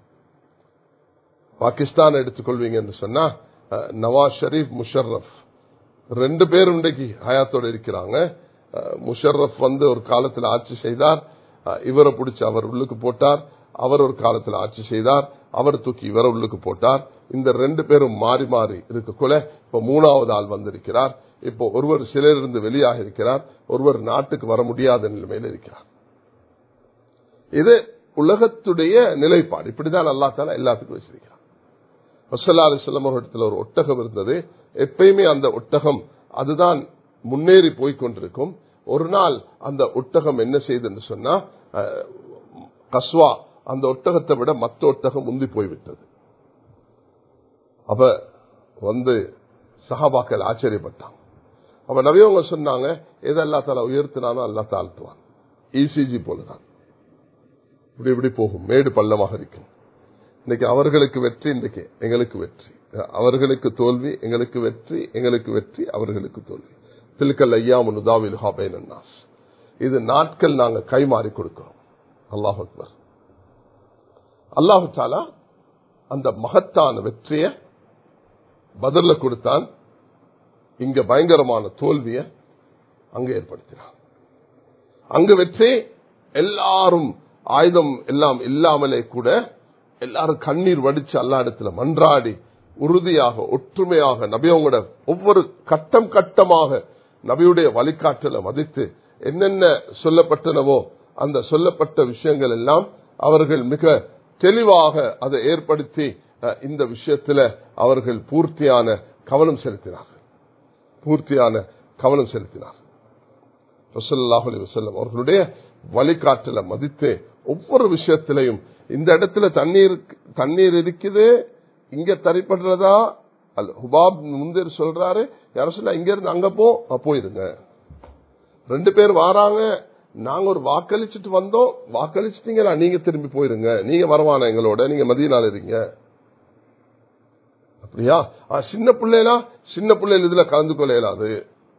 பாகிஸ்தான் எடுத்துக்கொள்வீங்க என்று சொன்னா நவாஸ் ஷரீப், முஷர்ரப் ரெண்டு பேரும் இன்றைக்கு ஹயாத்தோடு இருக்கிறாங்க. முஷர்ரப் வந்து ஒரு காலத்தில் ஆட்சி செய்தார், இவரை பிடிச்சி அவர் உள்ளுக்கு போட்டார். அவர் ஒரு காலத்தில் ஆட்சி செய்தார், அவர் தூக்கி இவரை உள்ளுக்கு போட்டார். இந்த ரெண்டு பேரும் மாறி மாறி இருக்கக்குள்ள இப்ப மூணாவது ஆள் வந்திருக்கிறார். இப்போ ஒருவர் சிலரிலிருந்து வெளியாக இருக்கிறார், ஒருவர் நாட்டுக்கு வர முடியாத நிலைமையில் இருக்கிறார். இது உலகத்துடைய நிலைப்பாடு. இப்படிதான் அல்லாஹ் தஆலா எல்லாத்துக்கும் வச்சிருக்கிறார். ரசூலுல்லாஹி அலைஹி வஸல்லம் அவர்களிடத்தில் ஒரு ஒட்டகம் இருந்தது. எப்பயுமே அந்த ஒட்டகம் அதுதான் முன்னேறி போய்கொண்டிருக்கும். ஒரு நாள் அந்த ஒட்டகம் என்ன செய்து என்று சொன்னா, கஸ்வா அந்த ஒட்டகத்தை விட மற்ற ஒட்டகம் முந்தி போய்விட்டது. அப்ப வந்து சஹாபாக்கள் ஆச்சரியப்பட்டாங்க. அப்ப நபி அவங்க சொன்னாங்க, எதை அல்லாஹ் தஆலா உயர்த்தினாலும் அல்லாஹ் தாழ்த்துவான். இசிஜி போலதான் இப்படி இப்படி போகும், மேடு பள்ளமாக இருக்கும். இன்னைக்கு அவர்களுக்கு வெற்றி, இன்றைக்கு எங்களுக்கு வெற்றி. அவர்களுக்கு தோல்வி, எங்களுக்கு வெற்றி, எங்களுக்கு வெற்றி, அவர்களுக்கு தோல்வி. தில்கல் அய்யாமு நுதாவிலுஹா பைனன் நாஸ், இது நாட்கள் நாங்க கைமாறி கொடுக்கிறோம். அல்லாஹ் அக்பர். அல்லாஹ் தஆலா அந்த மகத்தான வெற்றியை பத்ர்ல கொடுத்தான். இங்க பயங்கரமான தோல்வியை அங்க ஏற்படுத்தினான். அங்க வெற்றி, எல்லாரும் ஆயுதம் எல்லாம் இல்லாமலே கூட எல்லாரும் கண்ணீர் வடிச்சு அல்லாஹ் இடத்துல மன்றாடி உறுதியாக ஒற்றுமையாக நபியோட ஒவ்வொரு கட்டம் கட்டமாக நபியுடைய வழிகாட்டலை மதித்து என்னென்ன சொல்லப்பட்டனவோ அந்த சொல்லப்பட்ட விஷயங்கள் எல்லாம் அவர்கள் மிக தெளிவாக அதை ஏற்படுத்தி இந்த விஷயத்தில் அவர்கள் பூர்த்தியான கவனம் செலுத்தினார்கள் பூர்த்தியான கவனம் செலுத்தினார்கள். ரசூலுல்லாஹி அலைஹி வஸல்லம் அவர்களுடைய வழிகாட்டலை மதித்து ஒவ்வொரு விஷயத்திலையும், இந்த இடத்துல தண்ணீர் தண்ணீர் இருக்குது, இங்க தரிப்படுறதா அல்ல. ஹுபாப் முந்தர் சொல்றாரு, யாரும் சொல்ல இங்க இருந்து அங்க போ, போயிருங்க. ரெண்டு பேர் வாராங்க, நாங்க ஒரு வாக்களிச்சுட்டு வந்தோம், வாக்களிச்சுட்டீங்களா, நீங்க திரும்பி போயிருங்க, நீங்க வரவான எங்களோட, நீங்க மதீனால இருங்க. அப்படியா? சின்ன பிள்ளைகளா? சின்ன பிள்ளைகள் இதுல கலந்து கொள்ள இயலாது,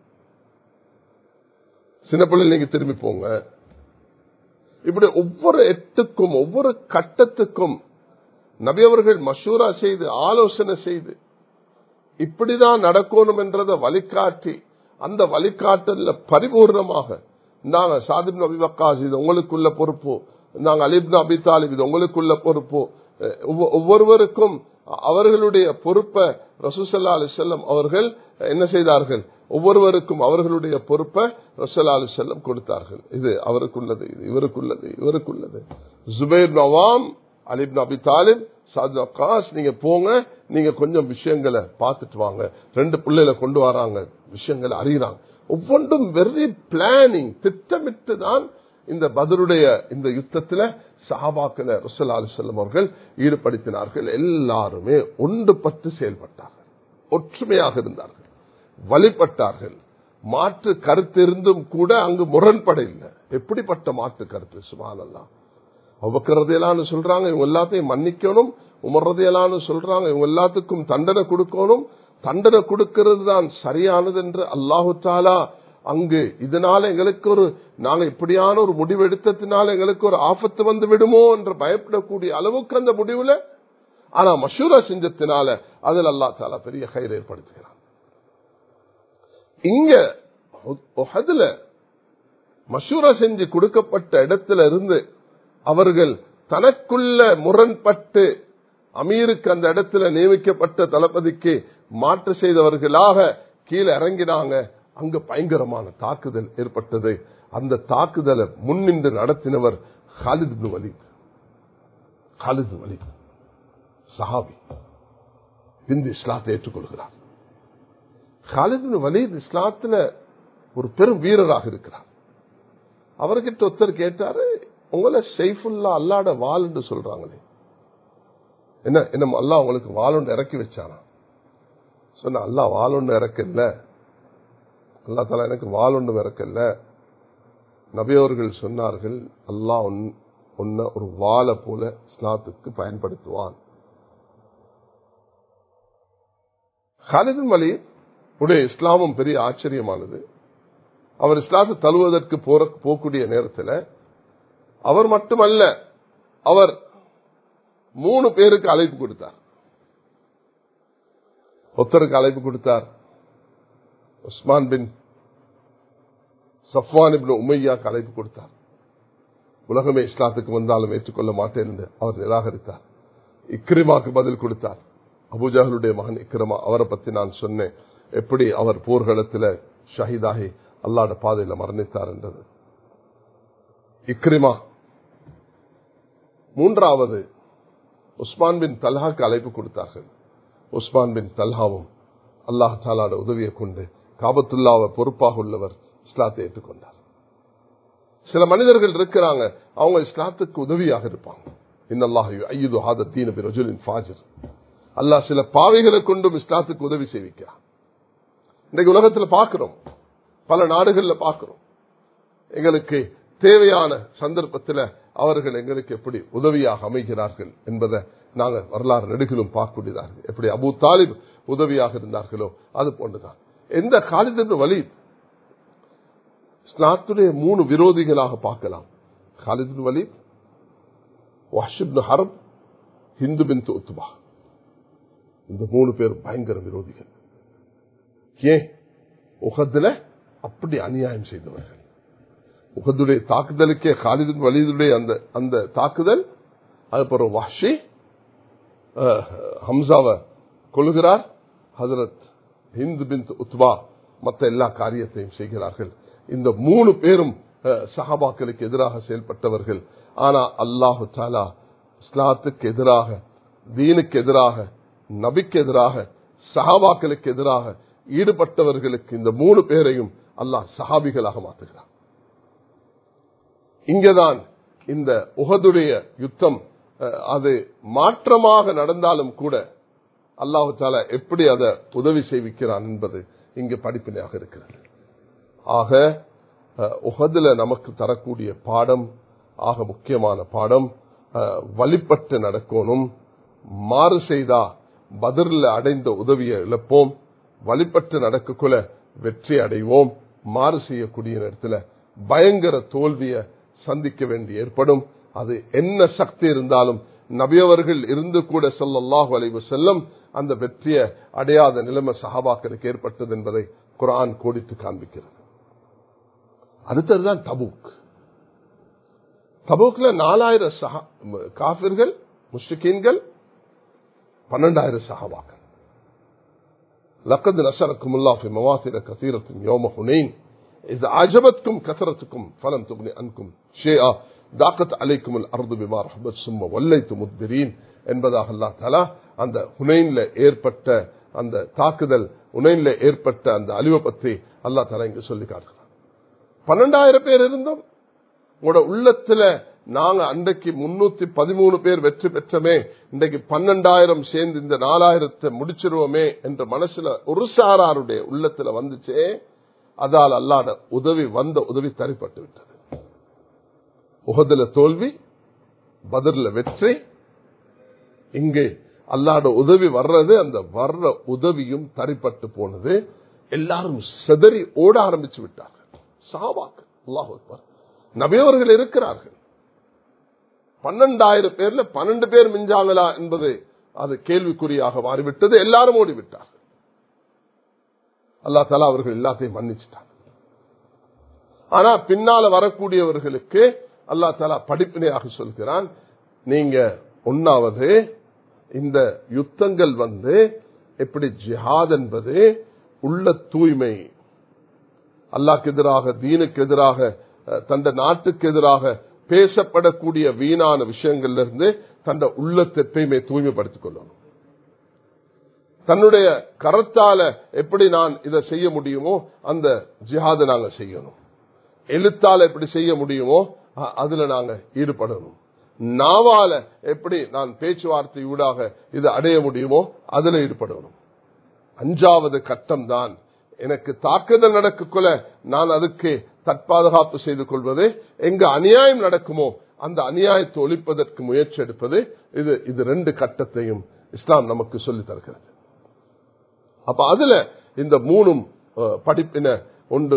சின்ன பிள்ளைகள் நீங்க திரும்பி போங்க. இப்படி ஒவ்வொரு எட்டுக்கும் ஒவ்வொரு கட்டத்துக்கும் நபி அவர்கள் மஷூரா செய்து ஆலோசனை செய்து இப்படிதான் நடக்கணும் என்றதை வழிகாட்டி அந்த வழிகாட்டல பரிபூர்ணமாக நாங்க சாதிப் நபி வக்காஸ் இது உங்களுக்குள்ள பொறுப்பு, நாங்க அலிப்னு அபி தாலிப் இது உங்களுக்குள்ள பொறுப்பு, ஒவ்வொருவருக்கும் அவர்களுடைய பொறுப்பை ரசூலுல்லாஹி அலைஹி வஸல்லம் அவர்கள் என்ன செய்தார்கள், ஒவ்வொருவருக்கும் அவர்களுடைய பொறுப்பை ரசூலுல்லாஹி அலைஹி வஸல்லம் கொடுத்தார்கள். இது அவருக்குள்ளது, இது இவருக்குள்ளது, இவருக்குள்ளது. ஜுபைர் நவாம், அலி இப்னு அபி தாலிப், சாத் வக்காஸ், நீங்க போங்க, நீங்க கொஞ்சம் விஷயங்களை பார்த்துட்டு வாங்க. ரெண்டு பிள்ளைகளை கொண்டு வராங்க, விஷயங்களை அறிகிறாங்க. ஒவ்வொன்றும் வெரி பிளானிங், திட்டமிட்டு தான் இந்த பத்ருடைய இந்த யுத்தத்தில் சஹாபாக்களை ரசூலுல்லாஹி அலைஹி வஸல்லம் அவர்கள் ஈடுபடுத்தினார்கள். எல்லாருமே ஒன்றுபட்டு செயல்பட்டார்கள், ஒற்றுமையாக இருந்தார்கள், வழிபட்டார்கள். மாற்று கருத்து இருந்தும் கூட அங்கு முரண்பட இல்லை. எப்படிப்பட்ட மாற்று கருத்து! சுப்ஹானல்லாஹ். அபூபக்கர் ரலியல்லாஹு அன்ஹு சொல்றாங்க இவங்க எல்லாத்தையும் மன்னிக்கணும், உமர் ரலியல்லாஹு அன்ஹு சொல்றாங்க இவங்க எல்லாத்துக்கும் தண்டனை கொடுக்கணும், தண்டனை கொடுக்கிறது தான் சரியானது என்று அல்லாஹு தஆலா அங்கு இதனால எங்களுக்கு ஒரு நாங்க இப்படியான ஒரு முடிவு எடுத்ததுனால எங்களுக்கு ஒரு ஆபத்து வந்து விடுமோ என்று பயப்படக்கூடிய அளவுக்கு அந்த முடிவுல, ஆனா மஷூரா செஞ்சத்தினால அதில் அல்லாஹ் தஆலா பெரிய கைர் ஏற்படுத்துகிறான். இங்க உஹதுல மஷூரா செஞ்சு கொடுக்கப்பட்ட இடத்துல இருந்து அவர்கள் தனக்குள்ள முரண்பட்டு அமீருக்கு அந்த இடத்துல நியமிக்கப்பட்ட தளபதிக்கு மாற்று செய்தவர்களாக கீழே இறங்கினாங்க. அங்கு பயங்கரமான தாக்குதல் ஏற்பட்டது. அந்த தாக்குதலை முன்னின்று நடத்தினவர் Khalid ibn Walid. Khalid ibn Walid சஹாபி, இந்த இஸ்லாத்தை ஏற்றுக்கொள்கிறார். காலித் இப்னு வலீத் இஸ்லாத்துல ஒரு பெரும் வீரராக இருக்கிறார். அவர்கிட்ட ஒருத்தர் கேட்டாரு, உங்களை ஷைஃபுல்லா அல்லாட வாள் என்று சொல்றாங்களே, என்ன என்ன அல்லாஹ் உங்களுக்கு வாளொன்று இறக்கி வச்சானா? சொன்ன, அல்லாஹ் வாளொன்று இறக்கல, அல்லா தஆலா எனக்கு வாளொன்று இறக்கல. நபி அவர்கள் சொன்னார்கள், அல்லாஹ் உன்னை ஒரு வாளை போல இஸ்லாத்துக்கு பயன்படுத்துவான். காலித் இப்னு வலீத் உடைய இஸ்லாமும் பெரிய ஆச்சரியமானது. அவர் இஸ்லாத்தை தழுவதற்கு போகக்கூடிய நேரத்தில் அவர் மட்டுமல்ல, அவர் மூணு பேருக்கு அழைப்பு கொடுத்தார். ஒருத்தருக்கு அழைப்பு கொடுத்தார், உஸ்மான் பின் சஃப்வான் இப்னு உமையாக்கு அழைப்பு கொடுத்தார். உலகமே இஸ்லாத்துக்கு வந்தாலும் ஏற்றுக்கொள்ள மாட்டேன் என்று அவர் நிராகரித்தார். இக்ரிமாக்கு பதில் கொடுத்தார். அபூஜஹலுடைய மகன் இக்ரிமா, அவரை பத்தி நான் சொன்னேன், எப்படி அவர் போர்க்களத்தில் ஷஹீதாகி அல்லாஹ்வுடைய பாதையில் மரணித்தார் என்றது. இக்ரிமா. மூன்றாவது உஸ்மான் பின் தல்ஹாக்கு அழைப்பு கொடுத்தார்கள். உஸ்மான் பின் தல்ஹாவும் அல்லாஹ் தஆலாவுடைய உதவியை கொண்டு காபத்துல்லாவை பொறுப்பாக உள்ளவர் இஸ்லாத்தை ஏற்றுக்கொண்டார். சில மனிதர்கள் இருக்கிறாங்க, அவங்க இஸ்லாத்துக்கு உதவியாக இருப்பாங்க. இன்னல்லாஹு யுஅய்யிது ஹாதா தீன பிரஜுலின் ஃபாஜிர். அல்லாஹ் சில பாவிகளை கொண்டும் இஸ்லாத்துக்கு உதவி செய்விக்கிறார். இன்றைக்கு உலகத்தில் பார்க்கிறோம், பல நாடுகளில் பார்க்கிறோம். எங்களுக்கு தேவையான சந்தர்ப்பத்தில் அவர்கள் எங்களுக்கு எப்படி உதவியாக அமைகிறார்கள் என்பதை நாங்கள் வரலாறு நெடுகிலும் பார்க்கக்கூடியதாக. எப்படி அபூ தாலிப் உதவியாக இருந்தார்களோ அது போன்றுதான். எந்த காலித் இப்னு வலீத் இஸ்லாத்துடைய மூணு விரோதிகளாக பார்க்கலாம். Khalid ibn Walid, Wahshi ibn Harb, Hind bint Utba. இந்த மூணு பேர் பயங்கர விரோதிகள். ஏன்? உஹதுல அப்படி அநியாயம் செய்தவர்கள். உஹதுடைய தாக்குதலுக்கே காலித் இப்னு வலீதுடைய அந்த அந்த தாக்குதல், அதுக்கப்புறம் வஹ்ஷி ஹம்சாவை கொள்கிறார், ஹஜரத் ஹிந்து பின்த் உத்பா மற்ற எல்லா காரியத்தையும் செய்கிறார்கள். இந்த மூணு பேரும் சஹாபாக்களுக்கு எதிராக செயல்பட்டவர்கள். ஆனா அல்லாஹு தஆலா இஸ்லாத்துக்கு எதிராக, தீனுக்கு எதிராக, நபிக்கு எதிராக, சஹாபாக்களுக்கு எதிராக ஈடுபட்டவர்களுக்கு இந்த மூணு பேரையும் அல்லாஹ் சஹாபிகளாக மாற்றுகிறார். இங்கதான் இந்த உஹதுடைய யுத்தம் அது மாற்றமாக நடந்தாலும் கூட அல்லாஹு தஆலா எப்படி அதை உதவி செய்விக்கிறான் என்பது இங்கு படிப்பினையாக இருக்கிறது. ஆக உஹதுல நமக்கு தரக்கூடிய பாடம், ஆக முக்கியமான பாடம், வழிபட்டு நடக்கணும். மாறு செய்தா பத்ர்ல அடைந்த உதவியை இழப்போம், வழிபட்டு நடக்கக்குள்ள வெற்றி அடைவோம். மாறு செய்யக்கூடிய நேரத்தில் பயங்கர தோல்வியை சந்திக்க வேண்டி ஏற்படும். அது என்ன சக்தி இருந்தாலும் நபியவர்கள் இருந்து கூட ஸல்லல்லாஹு அலைஹி வஸல்லம் அந்த வெற்றியை அடையாத நிலைமை சஹாபாக்களுக்கு ஏற்பட்டது என்பதை குர்ஆன் கோடிட்டு காண்பிக்கிறது. அடுத்ததுதான் தபூக். தபூக்ல நாலாயிரம் காஃபிர்கள் முஷ்ரிக்கீன்கள், பன்னெண்டாயிரம் சஹாபாக்கள். லக்கத் நஸரக்குமுல்லாஹு ஃபி மவாத்தின கஸீரத்தின் யௌம ஹுனைன் இஸ் அஜபத்கும் கஸரத்துக்கும் ஃபலம் துக்னி அன்கும் ஷைஆ தாக்கத் அலைக்குமுல் அர்து பிமா ரஹபத் சும்ம வல்லைத்து முத்பிரீன் என்பதாக அல்லாஹ் தஆலா அந்த ஹுனைன்ல ஏற்பட்ட அந்த தாக்குதல், ஹுனைன்ல ஏற்பட்ட அந்த அழிவை பற்றி அல்லாஹ் தஆலா இங்கு சொல்லி காட்டுகிறார். பன்னெண்டாயிரம் பேர் இருந்தோம். உங்களோட உள்ளத்துல நாங்க அன்றைக்கு முன்னூத்தி பதிமூணு பேர் வெற்றி பெற்றமே, இன்றைக்கு பன்னெண்டாயிரம் சேர்ந்து இந்த நாலாயிரத்தை முடிச்சிருவோமே என்ற மனசுல ஒரு சாராருடைய உள்ளத்துல வந்துச்சே, அதால் அல்லாஹ்ட உதவி வந்த உதவி தரிப்பட்டு விட்டது. உஹதுல தோல்வி, பத்ர்ல வெற்றி. இங்கே அல்லாஹ்ட உதவி வர்றது, அந்த வர்ற உதவியும் தரிப்பட்டு போனது. எல்லாரும் செதறி ஓட ஆரம்பிச்சு விட்டார்கள். சஹாபாக்கள், அல்லாஹ் அக்பர், நபியவர்கள் இருக்கிறார்கள். பன்னெண்டாயிரம் பேர்ல பன்னெண்டு பேர் மிஞ்சாங்களா என்பது அது கேள்விக்குறியாக மாறிவிட்டது. எல்லாரும் ஓடிவிட்டார்கள். அல்லாஹ் தஆலா அவர்கள் எல்லாத்தையும் மன்னிச்சிட்டார். ஆனா பின்னால வரக்கூடியவர்களுக்கு அல்லாஹ் தஆலா படிப்பினையாக சொல்கிறான், நீங்க ஒன்னாவது இந்த யுத்தங்கள் வந்து எப்படி ஜிஹாத் என்பது உள்ள தூய்மை, அல்லாஹ்க்கு எதிராக, தீனுக்கு எதிராக, தந்த நாட்டுக்கு எதிராக பேசப்படக்கூடிய வீணான விஷயங்கள்ல இருந்து தந்த உள்ளத்தை எப்பயுமே தூய்மைப்படுத்திக் கொள்ளணும். தன்னுடைய கரத்தால எப்படி நான் இதை செய்ய முடியுமோ அந்த ஜிஹாதை நாங்க செய்யணும். எழுத்தால எப்படி செய்ய முடியுமோ அதுல நாங்க ஈடுபடணும். நாவால எப்படி நான் பேச்சுவார்த்தை ஊடாக இதை அடைய முடியுமோ அதுல ஈடுபடணும். அஞ்சாவது கட்டம் தான் எனக்கு தாக்குதல் நடக்கக்குள்ள நான் அதுக்கு தற்பாதுகாப்பு செய்து கொள்வது. எங்க அநியாயம் நடக்குமோ அந்த அநியாயத்தை ஒழிப்பதற்கு முயற்சி எடுப்பது. இது இது ரெண்டு கட்டத்தையும் இஸ்லாம் நமக்கு சொல்லி தருகிறது. அப்ப அதுல இந்த மூணும் படிப்பின ஒன்று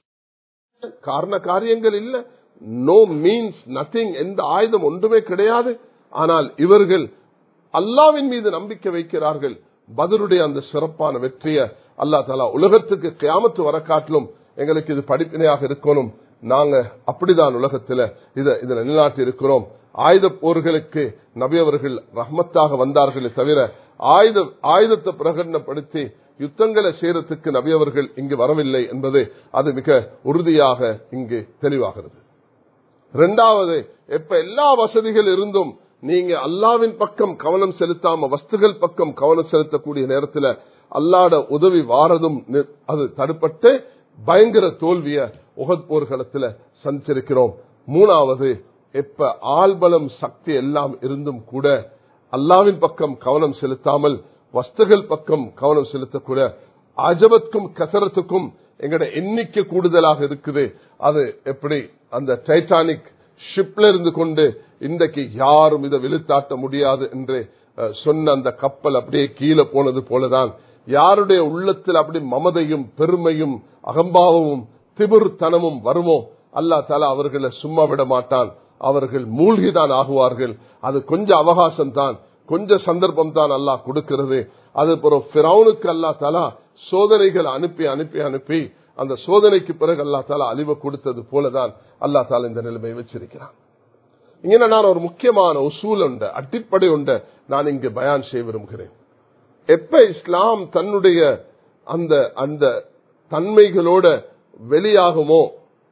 காரண காரியங்கள் இல்ல, நோ மீன்ஸ் நத்திங், எந்த ஆயுதம் ஒன்றுமே கிடையாது. ஆனால் இவர்கள் அல்லாஹ்வின் மீது நம்பிக்கை வைக்கிறார்கள். பத்ருடைய அந்த சிறப்பான வெற்றியை அல்லாஹ் தஆலா உலகத்துக்கு கியாமத்து வர காட்டிலும் எங்களுக்கு இது படிப்பினையாக இருக்கணும். நாங்க அப்படிதான் உலகத்துல இதை இதை நிலைநாட்டி இருக்கிறோம். ஆயுத போர்களுக்கு நபி அவர்கள் ரஹ்மத்தாக வந்தார்களே தவிர ஆயுத ஆயுதத்தை பிரகடனப்படுத்தி யுத்தங்களை செய்யறதுக்கு நபி அவர்கள் இங்கு வரவில்லை என்பது அது மிக உறுதியாக இங்கு தெளிவாகிறது. இரண்டாவது, எப்ப எல்லா வசதிகள் இருந்தும் நீங்க அல்லாவின் பக்கம் கவனம் செலுத்தாம வஸ்துகள் பக்கம் கவனம் செலுத்தக்கூடிய நேரத்தில் அல்லாட உதவி வாரதும் அது தடுப்பட்டு பயங்கர தோல்விய உஹத் போர்க்களத்துல சந்திச்சிருக்கிறோம். மூணாவது, எப்ப ஆள்பலம் சக்தி எல்லாம் இருந்தும் கூட அல்லாவின் பக்கம் கவனம் செலுத்தாமல் வஸ்துகள் பக்கம் கவனம் செலுத்தக்கூட அஜபத்துக்கும் கசரத்துக்கும் எங்கட எண்ணிக்கை கூடுதலாக இருக்குது. அது எப்படி அந்த டைட்டானிக் ஷிப்ல இருந்து கொண்டு இன்றைக்கு யாரும் இதை விழுத்தாட்ட முடியாது என்று சொன்ன அந்த கப்பல் அப்படியே கீழே போனது போலதான் யாருடைய உள்ளத்தில் அப்படி மமதையும் பெருமையும் அகம்பாவமும் திமிர்த்தனமும் வருமோ அல்லாஹ் தஆலா அவர்களை சும்மா விட மாட்டான். அவர்கள் மூழ்கிதான் ஆகுவார்கள். அது கொஞ்சம் அவகாசம் தான், கொஞ்சம் சந்தர்ப்பம் தான் அல்லாஹ் கொடுக்கிறது. அது பிறகு ஃபிரௌனுக்கு அல்லாஹ் தஆலா சோதனைகள் அனுப்பி அனுப்பி அனுப்பி அந்த சோதனைக்கு பிறகு அல்லாஹ் தஆலா அழிவு கொடுத்தது போலதான் அல்லாஹ் தஆலா இந்த நிலைமை வச்சிருக்கிறான். இங்க நான் ஒரு முக்கியமான உசூல் உண்ட அடிப்படை உண்ட நான் இங்கு பயான் செய்ய விரும்புகிறேன். எப்ப இஸ்லாம் தன்னுடைய அந்த அந்த தன்மைகளோட வெளியாகுமோ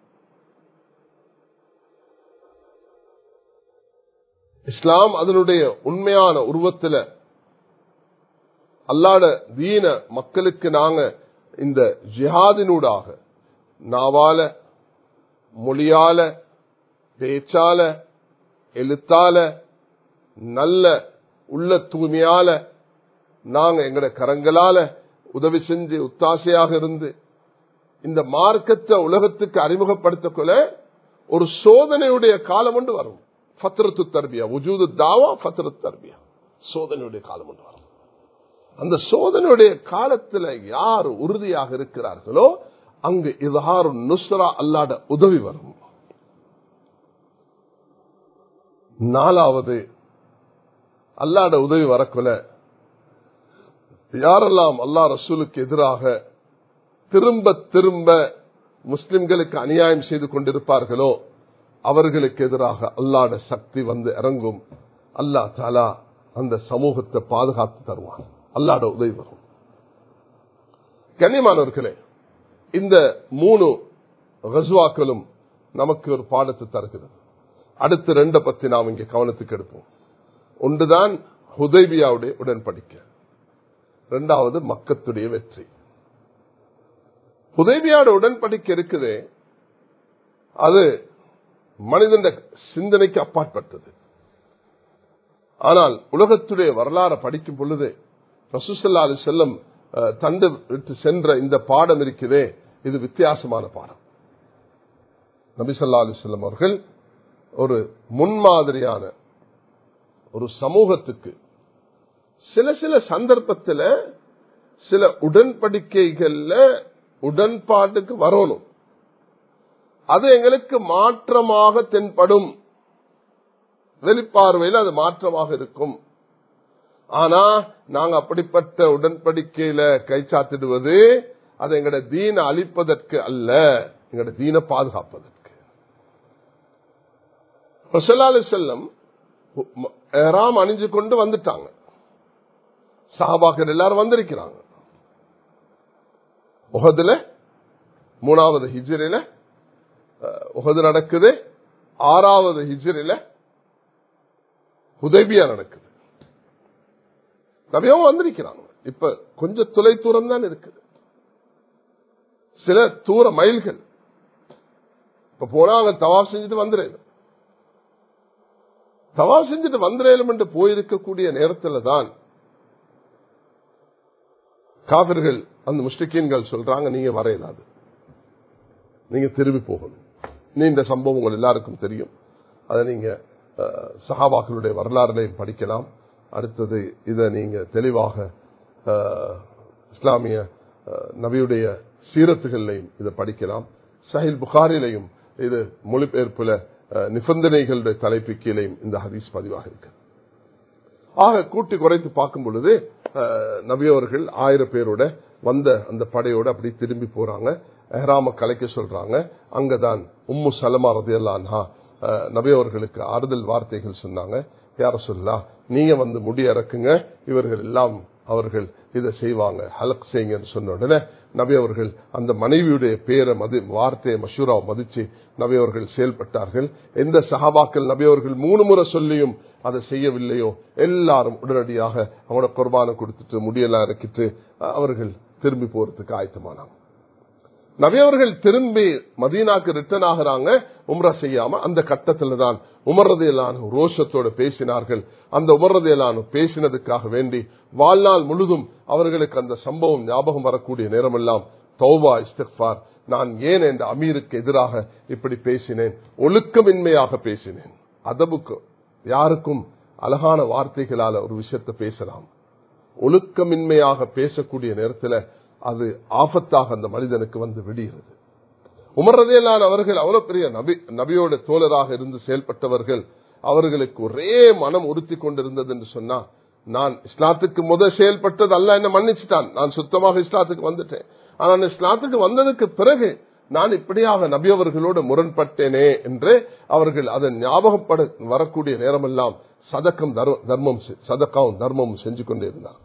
இஸ்லாம் அதனுடைய உண்மையான உருவத்தில் அல்லாஹ்ட தீன மக்களுக்கு நாங்க இந்த ஜிஹாதினூடாக நாவால, மொழியால, பேச்சால, எழுத்தால, நல்ல உள்ள தூய்மையால நாங்க எங்கட கரங்களால உதவி செஞ்சு உத்தாசையாக இருந்து இந்த மார்க்கத்தை உலகத்துக்கு அறிமுகப்படுத்தக்குள்ள ஒரு சோதனையுடைய காலம் ஒன்று வரும். ஃபத்ரத்து தர்பியா, வஜூது தாவா, ஃபத்ரத்து தர்பியா, சோதனையுடைய காலம் ஒன்று வரும். அந்த சோதனையுடைய காலத்துல யார் உறுதியாக இருக்கிறார்களோ அங்கு இஸ்ஹாரு நுஸ்ரா அல்லாஹ்ட உதவி வரும். நாலாவது, அல்லாஹ்ட உதவி வரக்குல யாரெல்லாம் அல்லாஹ் ரசூலுக்கு எதிராக திரும்ப திரும்ப முஸ்லிம்களுக்கு அநியாயம் செய்து கொண்டிருப்பார்களோ அவர்களுக்கு எதிராக அல்லாஹ்ட சக்தி வந்து இறங்கும். அல்லாஹ் தஆலா அந்த சமூகத்தை பாதுகாத்து தருவான். அல்லாஹ்ட உதவி வரும். கண்ணியமானவர்களே, இந்த மூணு கஸ்வாக்களும் நமக்கு ஒரு பாடத்தை தருகிறது. அடுத்த ரெண்டை பத்தி நாம் இங்கே கவனத்துக்கு எடுப்போம். ஒன்றுதான் ஹுதைபியாவுடைய உடன்படிக்கை, இரண்டாவது மக்கத்துடைய வெற்றி. ஹுதைபியாவுடைய உடன்படிக்கை இருக்குது, அது மனிதன் சிந்தனைக்கு அப்பாற்பட்டது. ஆனால் உலகத்துடைய வரலாறு படிக்கும் பொழுது ரசூல் ஸல்லல்லாஹு அலைஹி வஸல்லம் தந்து விட்டு சென்ற இந்த பாடம் இருக்குதே, இது வித்தியாசமான பாடம். நபி ஸல்லல்லாஹு அலைஹி வஸல்லம் அவர்கள் ஒரு முன்மாதிரியான ஒரு சமூகத்துக்கு சில சில சந்தர்ப்பத்தில் சில உடன்படிக்கைகள்ல உடன்பாட்டுக்கு வரணும். அது எங்களுக்கு மாற்றமாக தென்படும், வெளிப்பார்வையில் அது மாற்றமாக இருக்கும். ஆனா நாங்க அப்படிப்பட்ட உடன்படிக்கையில கை சாத்திடுவது அது எங்கட தீனை அழிப்பதற்கு அல்ல, எங்கட தீனை பாதுகாப்பதற்கு. ஸல்லல்லாஹு அலைஹி வஸல்லம் இஹ்ராம் அணிஞ்சு கொண்டு வந்துட்டாங்க. சஹாபாக்கள் எல்லாரும் வந்திருக்கிறாங்க. உஹதுல மூணாவது ஹிஜ்ரில உஹது நடக்குது, ஆறாவது ஹிஜ்ரில ஹுதைபியா நடக்குது. நபியும் வந்திருக்கிறாங்க. இப்ப கொஞ்சம் தொலை தூரம் தான் இருக்குது, சில தூர மைல்கள். இப்ப போனாங்க தவாப் செஞ்சுட்டு வந்துடும், தவாப் செஞ்சுட்டு வந்துடும் என்று போயிருக்கக்கூடிய நேரத்தில் தான் காபிர்கள், அந்த முஷ்ரிக்கீன்கள் சொல்றாங்க, நீங்க வர இயலாது, நீங்க திரும்பி போகணும். நீ இந்த சம்பவம் உங்கள் எல்லாருக்கும் தெரியும், அதை நீங்க சஹாபாக்களுடைய வரலாறுலையும் படிக்கலாம். அடுத்தது இதை நீங்க தெளிவாக இஸ்லாமிய நபியுடைய சீரத்துகளையும் இதை படிக்கலாம். சஹீல் புகாரிலையும் இது மொழிபெயர்ப்புல நிபந்தனைகளுடைய தலைப்பு கீழையும் இந்த ஹதீஸ் பதிவாக இருக்கு. ஆக கூட்டி குறைத்து பார்க்கும் பொழுது நபியவர்கள் ஆயிரம் பேரோட வந்த அந்த படையோட அப்படி திரும்பி போறாங்க. எஹ்ராம கலைக்க சொல்றாங்க. அங்கதான் உம்மு சலமா ரலியல்லாஹு அன்ஹா நபியவர்களுக்கு ஆறுதல் வார்த்தைகள் சொன்னாங்க. யா ரசூலுல்லாஹ், நீங்க வந்து முடி இறக்குங்க, இவர்கள் எல்லாம் அவர்கள் இதை செய்வாங்க, ஹலக் செய்யுங்கன்னு சொன்ன உடனே நபி அவர்கள் அந்த மனைவியுடைய பேரை மதி வார்த்தையை மஷூராவை மதிச்சு நபி அவர்கள் செயல்பட்டார்கள். எந்த சஹாபாக்கள் நபி அவர்கள் மூணு முறை சொல்லியும் அதை செய்யவில்லையோ எல்லாரும் உடனடியாக அவங்களோட குர்பானை கொடுத்துட்டு முடியெல்லாம் இறக்கிட்டு அவர்கள் திரும்பி போறதுக்கு ஆயத்தமானாங்க. நபி அவர்கள் திரும்பி மதீனாக்கு ரிட்டர்ன் ஆகிறாங்க, உம்ரா செய்யாம. அந்த கட்டத்தில் தான் உமர் ரலியல்லாஹு அன்ஹு ரோஷத்தோடு பேசினார்கள். அந்த உமர் ரலியல்லாஹு அன்ஹு பேசினதுக்காக வேண்டி வாழ்நாள் முழுதும் அவர்களுக்கு அந்த சம்பவம் ஞாபகம் வரக்கூடிய நேரமெல்லாம் தௌபா இஸ்திக்ஃபார், நான் ஏன் என்ற அமீருக்கு எதிராக இப்படி பேசினேன், ஒழுக்கமின்மையாக பேசினேன். அதபுக்கு யாருக்கும் அழகான வார்த்தைகளால ஒரு விஷயத்தை பேசலாம், ஒழுக்கமின்மையாக பேசக்கூடிய நேரத்தில் அது ஆபத்தாக அந்த மனிதனுக்கு வந்து விடுகிறது. உமர் ரலியல்லாஹு அன்ஹு அவர்கள் அவ்வளவு பெரிய நபி நபியோட தோழராக இருந்து செயல்பட்டவர்கள். அவர்களுக்கு ஒரே மனம் உறுத்தி கொண்டிருந்தது என்று சொன்னா, நான் இஸ்லாத்துக்கு முதல் செயல்பட்டது அல்லாஹ் என்ன மன்னிச்சுட்டான், நான் சுத்தமாக இஸ்லாத்துக்கு வந்துட்டேன். ஆனால் இஸ்லாத்துக்கு வந்ததுக்கு பிறகு நான் இப்படியாக நபி அவர்களோடு முரண்பட்டேனே என்று அவர்கள் அதை ஞாபகப்பட வரக்கூடிய நேரமெல்லாம் சதக்கம் தர்மம் சதக்காவும் தர்மமும் செஞ்சு கொண்டே இருந்தார்.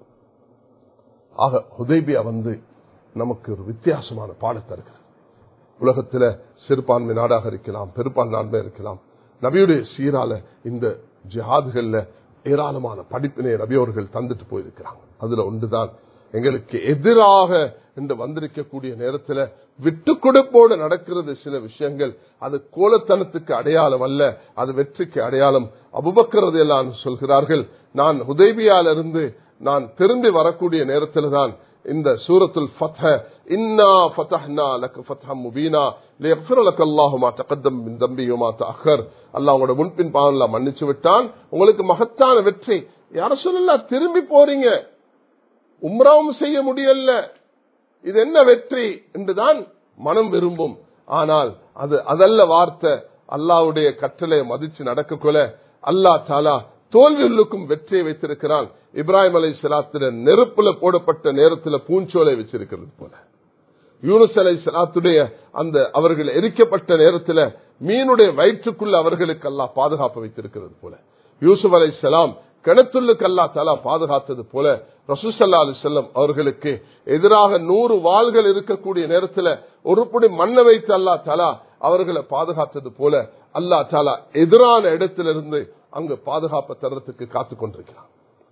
ஆக ஹுதைபியா வந்து நமக்கு ஒரு வித்தியாசமான பாடத்தை இருக்கிறது. உலகத்தில் சிறுபான்மை நாடாக இருக்கலாம், பெரும்பான்மை இருக்கலாம், நபியுடைய சீரால இந்த ஜிஹாதுகள்ல ஏராளமான படிப்பினை நபியவர்கள் தந்துட்டு போயிருக்கிறாங்க. அதுல ஒன்றுதான் எங்களுக்கு எதிராக என்று வந்திருக்கக்கூடிய நேரத்தில் விட்டு கொடுப்போடு நடக்கிறது சில விஷயங்கள். அது கோலத்தனத்துக்கு அடையாளம் அல்ல, அது வெற்றிக்கு அடையாளம். அபூபக்கர் ரலியல்லாஹு அன்ஹு சொல்கிறார்கள், நான் ஹுதைபியாவிலிருந்து நான் திரும்பி வரக்கூடிய நேரத்தில் தான் இந்த சூரத்துல் ஃபத்ஹ, இன்னா ஃபதஹ்னா லக ஃபத்ஹம் முபீனா லியக்ஃபிர லக அல்லாஹு மா தகத்தம் மின் தம்பி வ மா தஅக்கர், அல்லாஹ் உங்களோட முன்பின் பாவங்களை மன்னிச்சு விட்டான், உங்களுக்கு மகத்தான வெற்றி. யா ரசூலல்லாஹ், திரும்பி போறீங்க, உம்ராவும் செய்ய முடியல, இது என்ன வெற்றி என்றுதான் மனம் விரும்பும். ஆனால் அது அதல்ல வார்த்தை. அல்லாஹ்வுடைய கட்டளை மதிச்சு நடக்க கொல அல்லாஹ் தஆலா தோல்வியுள்ளுக்கும் வெற்றியை வைத்திருக்கிறான். இப்ராஹிம் அலைஹிஸ்ஸலாத்துடைய நெருப்புல போடப்பட்ட நேரத்தில் பூஞ்சோலை வச்சிருக்கிறது போல, யூனுஸ் அலைஹிஸ்ஸலாத்துடைய அந்த அவர்கள் எரிக்கப்பட்ட நேரத்தில் மீனுடைய வயிற்றுக்குள்ள அவர்களுக்கு அல்லாஹ் பாதுகாப்பு வைத்திருக்கிறது போல, யூசுப் அலைஹிஸ்ஸலாம் கிணத்துள்ளுக்கு அல்லாஹ் தஆலா பாதுகாத்தது போல, ரசூல் ஸல்லல்லாஹு அலைஹி வஸல்லம் அவர்களுக்கு எதிராக நூறு வாள்கள் இருக்கக்கூடிய நேரத்தில் ஒரு புடி மண்ணை வைத்து அல்லாஹ் தஆலா அவர்களை பாதுகாத்தது போல அல்லாஹ் தஆலா எதிரான இடத்திலிருந்து அங்கு பாதுகாப்பு தரத்துக்கு காத்துக் கொண்டிருக்கிறான்.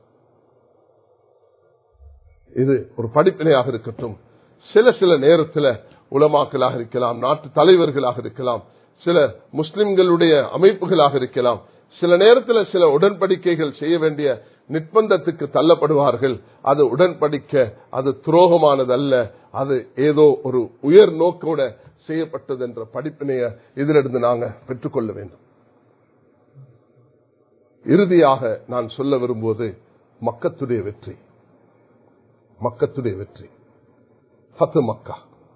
இது ஒரு படிப்பினையாக இருக்கட்டும். சில சில நேரத்தில் உலமாக்களாக இருக்கலாம், நாட்டு தலைவர்களாக இருக்கலாம், சில முஸ்லிம்களுடைய அமைப்புகளாக இருக்கலாம், சில நேரத்தில் சில உடன்படிக்கைகள் செய்ய வேண்டிய நிர்பந்தத்துக்கு தள்ளப்படுவார்கள். அது உடன்படிக்க அது துரோகமானது அல்ல, அது ஏதோ ஒரு உயர் நோக்கோட செய்யப்பட்டது என்ற படிப்பினைய இதிலிருந்து நாங்கள் பெற்றுக்கொள்ள வேண்டும். இறுதியாக நான் சொல்ல விரும்புவது மக்கத்துடைய வெற்றி. மக்கத்துடைய வெற்றி ஃபத்து மக்கா.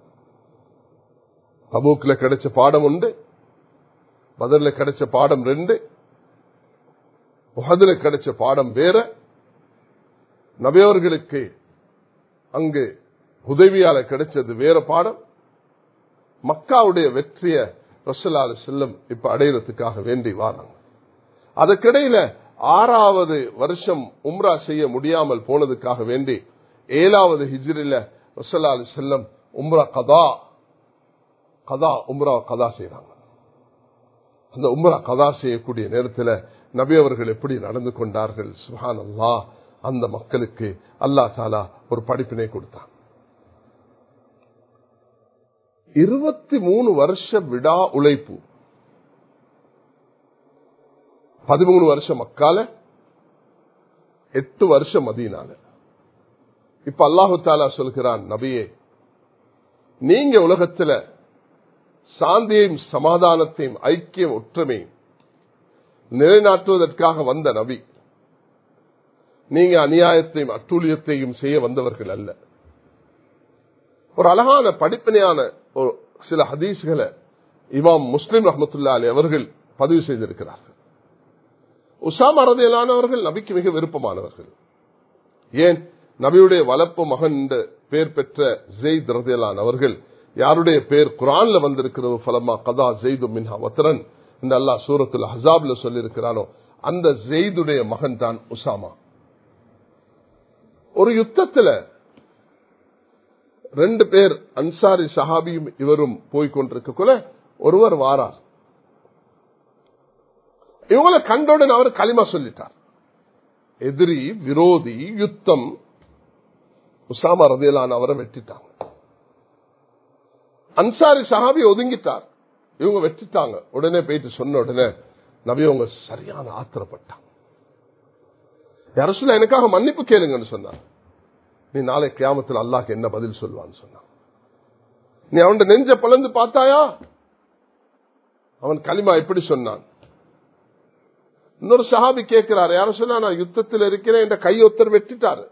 தபூக்ல கிடைச்ச பாடம் உண்டு, பதர்ல கிடைச்ச பாடம் ரெண்டு, உஹதுல கிடைச்ச பாடம் வேற. நபியவர்களுக்கு அங்கு ஹுதைபியால கிடைச்சது வேற பாடம். மக்காவுடைய வெற்றிய ரசூலுல்லாஹி அலைஹி வஸல்லம் இப்ப அடையிறதுக்காக வேண்டி வாராங்க. அதுக்கிடையில ஆறாவது வருஷம் உம்ரா செய்ய முடியாமல் போனதுக்காக வேண்டி ஏழாவது ஹிஜ்ரில ரசூலுல்லாஹி அலைஹி வஸல்லம் உம்ரா கதா கதா உம்ரா கதா செய்யறாங்க. அந்த உம்ரா கதா செய்யக்கூடிய நேரத்தில் நபி அவர்கள் எப்படி நடந்து கொண்டார்கள், சுப்ஹானல்லாஹ். அந்த மக்களுக்கு அல்லாஹ் தஆலா ஒரு படிப்பினை கொடுத்தான். இருபத்தி மூணு வருஷ விடா உழைப்பு, பதிமூணு வருஷம் மக்கால, எட்டு வருஷம் மதீனால. இப்ப அல்லாஹு தஆலா சொல்கிறான், நபியே நீங்க உலகத்துல சாந்தியையும் சமாதானத்தையும் ஐக்கியம் ஒற்றுமையும் நிலைநாட்டுவதற்காக வந்த நபி, நீங்க அநியாயத்தையும் அட்டூழியத்தையும் செய்ய வந்தவர்கள் அல்ல. ஒரு அழகான படிப்பினையான ஒரு சில ஹதீஸ்களை இமாம் முஸ்லிம் ரஹ்மத்துல்லாஹி அலைஹி அவர்கள் பதிவு செய்திருக்கிறார்கள். உஸாமா ரலியல்லாஹு அன்ஹு அவர்கள் நபிக்கு மிக விருப்பமானவர்கள். ஏன்? நபியுடைய வளர்ப்பு மகன் பெயர் பெற்ற ஸெய்த் ரலியல்லாஹு அன்ஹு அவர்கள், யாருடைய பெயர் குர்ஆன்ல வந்திருக்கிறது, ஃபலமா கதா ஸெய்து மின்ஹா வத்ரன் இந்த அல்லாஹ் சூரத்துல் அஹ்ஸாப்ல சொல்லி இருக்கிறானோ அந்த ஸெய்துடைய மகன் தான் உஸாமா. ஒரு யுத்தத்துல ரெண்டு பேர் அன்சாரி சஹாபியும் இவரும் போய்கொண்டிருக்கக்குள்ள ஒருவர் வாரார். இவங்களை கண்டவுடன் அவர் கலிமா சொல்லிட்டார். எதிரி, விரோதி, யுத்தம். உஸாமா ரலியல்லாஹு அன்ஹு அவரை வெட்டிட்டாங்க. அன்சாரி சஹாபி ஒதுங்கிட்டார், இவங்க வெட்டிட்டாங்க. உடனே போயிட்டு சொன்ன உடனே நபி அவங்க சரியான ஆத்திரப்பட்டாங்க. யா ரசூலல்லாஹ் எனக்காக மன்னிப்பு கேளுங்கன்னு சொன்னார். நீ நாளை கியாமத்தில் அல்லாஹ்க்கு என்ன பதில் சொல்வான்னு சொன்னான். நீ அவன் நெஞ்ச பிளந்து பார்த்தாயா? அவன் கலிமா எப்படி சொன்னான்? இன்னொரு சஹாபி கேட்கிறார், யா ரசூலல்லாஹ் நான் யுத்தத்தில் இருக்கிறேன், என்ற கை ஒருத்தர் வெட்டிட்டாரு.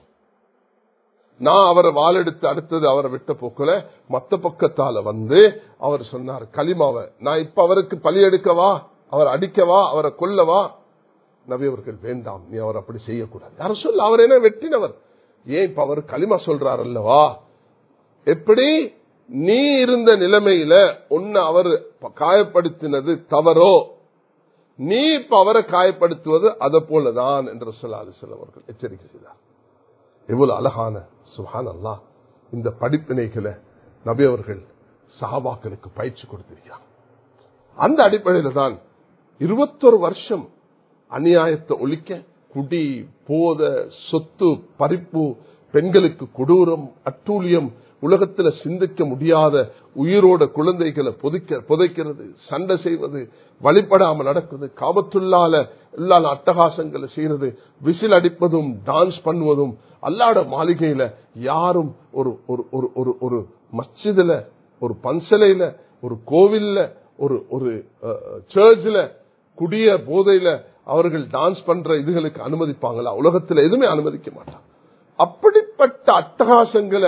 நான் அவரை வாளெடுத்து அடுத்தது அவரை விட்ட போக்குல மத்த பக்கத்தால வந்து அவர் சொன்னார் கலிமாவை, நான் இப்ப அவருக்கு பலி எடுக்கவா, அவர் அடிக்கவா, அவரை கொல்லவா? நபி அவர்கள் வேண்டாம், நீ அவர் அப்படி செய்யக்கூடாது. யாரும் சொல்ல, அவர் என்ன வெட்டினவர், ஏன் இப்ப அவர் களிமா சொல்றார் அல்லவா? எப்படி நீ இருந்த நிலைமையில உன்னை அவர் காயப்படுத்தினது தவறோ, நீ இப்ப அவரை காயப்படுத்துவது அதை போலதான் என்று ஸல்லல்லாஹு அலைஹி வஸல்லம் அவர்கள் எச்சரிக்கை செய்தார். எவ்வளவு அழகான சுப்ஹானல்லாஹ் இந்த படிப்பினைகளை நபி அவர்கள் சஹாபாக்களுக்கு பயிற்சி கொடுத்திருக்கிறார். அந்த அடிப்படையில் தான் இருபத்தொரு வருஷம் அநியாயத்தை ஒழிக்க, குடி, போத, சொத்து பறிப்பு, பெண்களுக்கு கொடூரம், அட்டூழியம், உலகத்தில் சிந்திக்க முடியாத உயிரோட குழந்தைகளை புதைக்கிறது, சண்டை செய்வது, வழிபடாமல் நடக்குது, காபத்துள்ளால எல்லா அட்டகாசங்களை செய்யறது, விசில் அடிப்பதும் டான்ஸ் பண்ணுவதும், அல்லாட மாளிகையில யாரும் ஒரு ஒரு ஒரு மஸ்ஜிதுல, ஒரு பன்சலையில, ஒரு கோவில்ல, ஒரு ஒரு சர்ச்சில் குடிய போதையில அவர்கள் டான்ஸ் பண்ற இதுகளுக்கு அனுமதிப்பாங்களா? உலகத்தில் எதுவுமே அனுமதிக்க மாட்டாங்க. அப்படிப்பட்ட அட்டகாசங்களை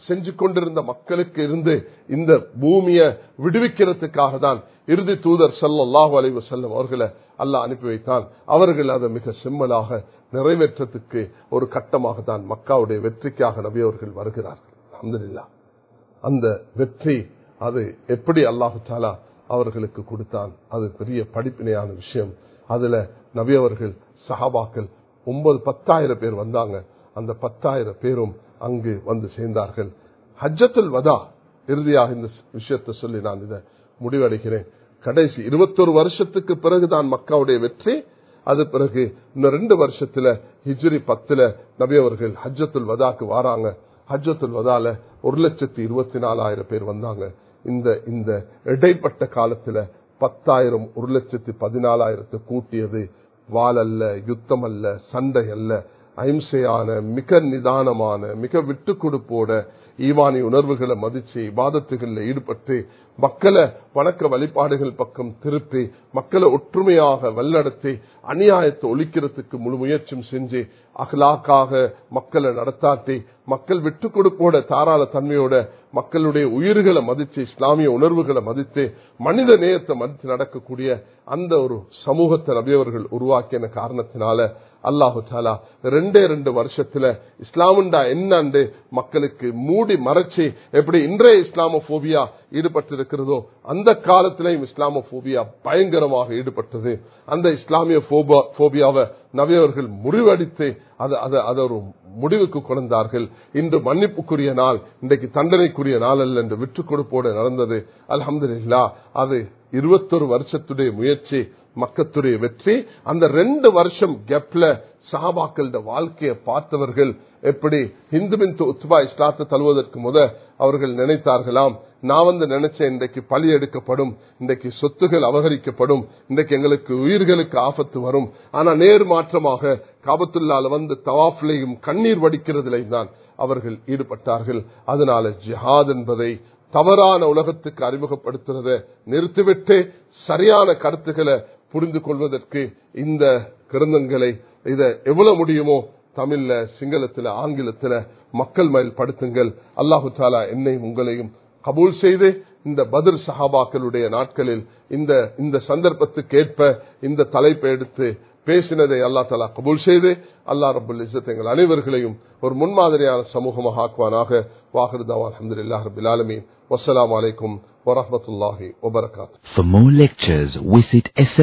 செஞ்சு கொண்டிருந்த மக்களுக்கு இருந்து இந்த பூமியை விடுவிக்கிறதுக்காக தான் இறுதி தூதர் ஸல்லல்லாஹு அலைஹி வஸல்லம் அவர்களை அல்லாஹ் அனுப்பி வைத்தான். அவர்கள் அதை மிக சிம்மலாக நிறைவேற்றத்துக்கு ஒரு கட்டமாக தான் மக்காவுடைய வெற்றிக்காக நபி அவர்கள் வருகிறார்கள். அல்ஹம்துலில்லாஹ். அந்த வெற்றி அது எப்படி அல்லாஹ் தஆலா அவர்களுக்கு கொடுத்தான், அது பெரிய படிப்பினையான விஷயம். அதுல நபி அவர்கள் சஹாபாக்கள் ஒன்பது பத்தாயிரம் பேர் வந்தாங்க. அந்த பத்தாயிரம் பேரும் அங்கு வந்து சேர்ந்தார்கள். ஹஜ்ஜத்துல் வதா, இறுதியாக இந்த விஷயத்தை சொல்லி நான் இதை முடிவடைகிறேன். கடைசி இருபத்தொரு வருஷத்துக்கு பிறகுதான் மக்காவுடைய வெற்றி. அது பிறகு இன்னும் ரெண்டு வருஷத்துல ஹிஜ்ரி பத்துல நபி அவர்கள் ஹஜ்ஜத்துல் வதாக்கு வாராங்க. ஹஜ்ஜத்துல் வதால ஒரு லட்சத்தி இருபத்தி நாலாயிரம் பேர் வந்தாங்க. இந்த இந்த இடைப்பட்ட காலத்துல பத்தாயிரம் ஒரு லட்சத்தி பதினாலாயிரத்தை கூட்டியது வாள் அல்ல, யுத்தம் அல்ல, சண்டை அல்ல, அஹிம்சையான மிக நிதானமான மிக விட்டு கொடுப்போட ஈமானி உணர்வுகளை மதிச்சு இபாதத்துகளில் ஈடுபட்டு மக்களை வணக்க வழிபாடுகள் பக்கம் திருப்பி மக்களை ஒற்றுமையாக வல்லடத்தி அநியாயத்தை ஒழிக்கிறதுக்கு முழு முயற்சியும் செஞ்சு அகலாக்காக மக்களை நடத்தாட்டி மக்கள் விட்டு கொடுப்போட தாராள தன்மையோட மக்களுடைய உயிர்களை மதித்து இஸ்லாமிய உணர்வுகளை மதித்து மனித நேயத்தை மதித்து நடக்கக்கூடிய அந்த ஒரு சமூகத்தை நபியவர்கள் உருவாக்கின காரணத்தினால அல்லாஹு தாலா ரெண்டே ரெண்டு வருஷத்துல இஸ்லாமுண்டா என்னண்டு மக்களுக்கு மூடி மறைச்சி எப்படி இன்றைய இஸ்லாமோபியா ஈடுபட்டிருக்கிறதோ அந்த காலத்திலையும் இஸ்லாமோபியா பயங்கரமாக ஈடுபட்டது. அந்த இஸ்லாமிய போபியாவை நபியவர்கள் முறிவடித்து அதை ஒரு முடிவுக்கு கொண்டார்கள். இன்று மன்னிப்புக்குரிய நாள், இன்றைக்கு தண்டனைக்குரிய நாள் அல்ல என்று விட்டுக் கொடுப்போடு நடந்தது. அல்ஹம்துலில்லாஹ். அது இருபத்தொரு வருஷத்துடைய முயற்சி, மக்கத்துடைய வெற்றி. அந்த ரெண்டு வருஷம் கேப்ல சஹாபாக்களோட வாழ்க்கையை பார்த்தவர்கள் எப்படி ஹிந்து பின் உத்பா இஸ்லாத்தை தழுவதற்கு முத அவர்கள் நினைத்தார்களாம், நான் வந்து நினைச்சேன் இன்றைக்கு பழி எடுக்கப்படும், இன்றைக்கு சொத்துகள் அபகரிக்கப்படும், இன்றைக்கு எங்களுக்கு உயிர்களுக்கு ஆபத்து வரும். ஆனா நேர் மாற்றமாக காபத்துல்லால வந்து தவாஃபிலையும் கண்ணீர் வடிக்கிறதிலையும் தான் அவர்கள் ஈடுபட்டார்கள். அதனால ஜிஹாத் என்பதை தவறான உலகத்துக்கு அறிமுகப்படுத்துறதை நிறுத்திவிட்டு சரியான கருத்துக்களை புரிந்து கொள்வதற்கு இந்த கிரந்தங்களை இதை எவ்வளவு முடியுமோ தமிழ்ல, சிங்களத்துல, ஆங்கிலத்துல மக்கள் மயில் படுத்துங்கள். அல்லாஹு தாலா என்னையும் உங்களையும் கபூல் செய்து இந்த பத்ர் சஹாபாக்களுடைய நாட்களில் இந்த இந்த சந்தர்ப்பத்துக்கு ஏற்ப இந்த தலைப்பை எடுத்து பேசினதை அல்லாஹ் தஆலா கபூல் செய்து அல்லாஹ் ரப்பல் இஸ்ஸத் எங்கள் அனைவர்களையும் ஒரு முன்மாதிரியான சமூகமாக ஆக்குவானாக. வாஹிர் தஅவா அல்ஹம்துலில்லாஹி ரப்பில் ஆலமீன். வஸ்ஸலாமு அலைக்கும் வரஹ்மத்துல்லாஹி வபரகாத்துஹு. For more lectures, visit S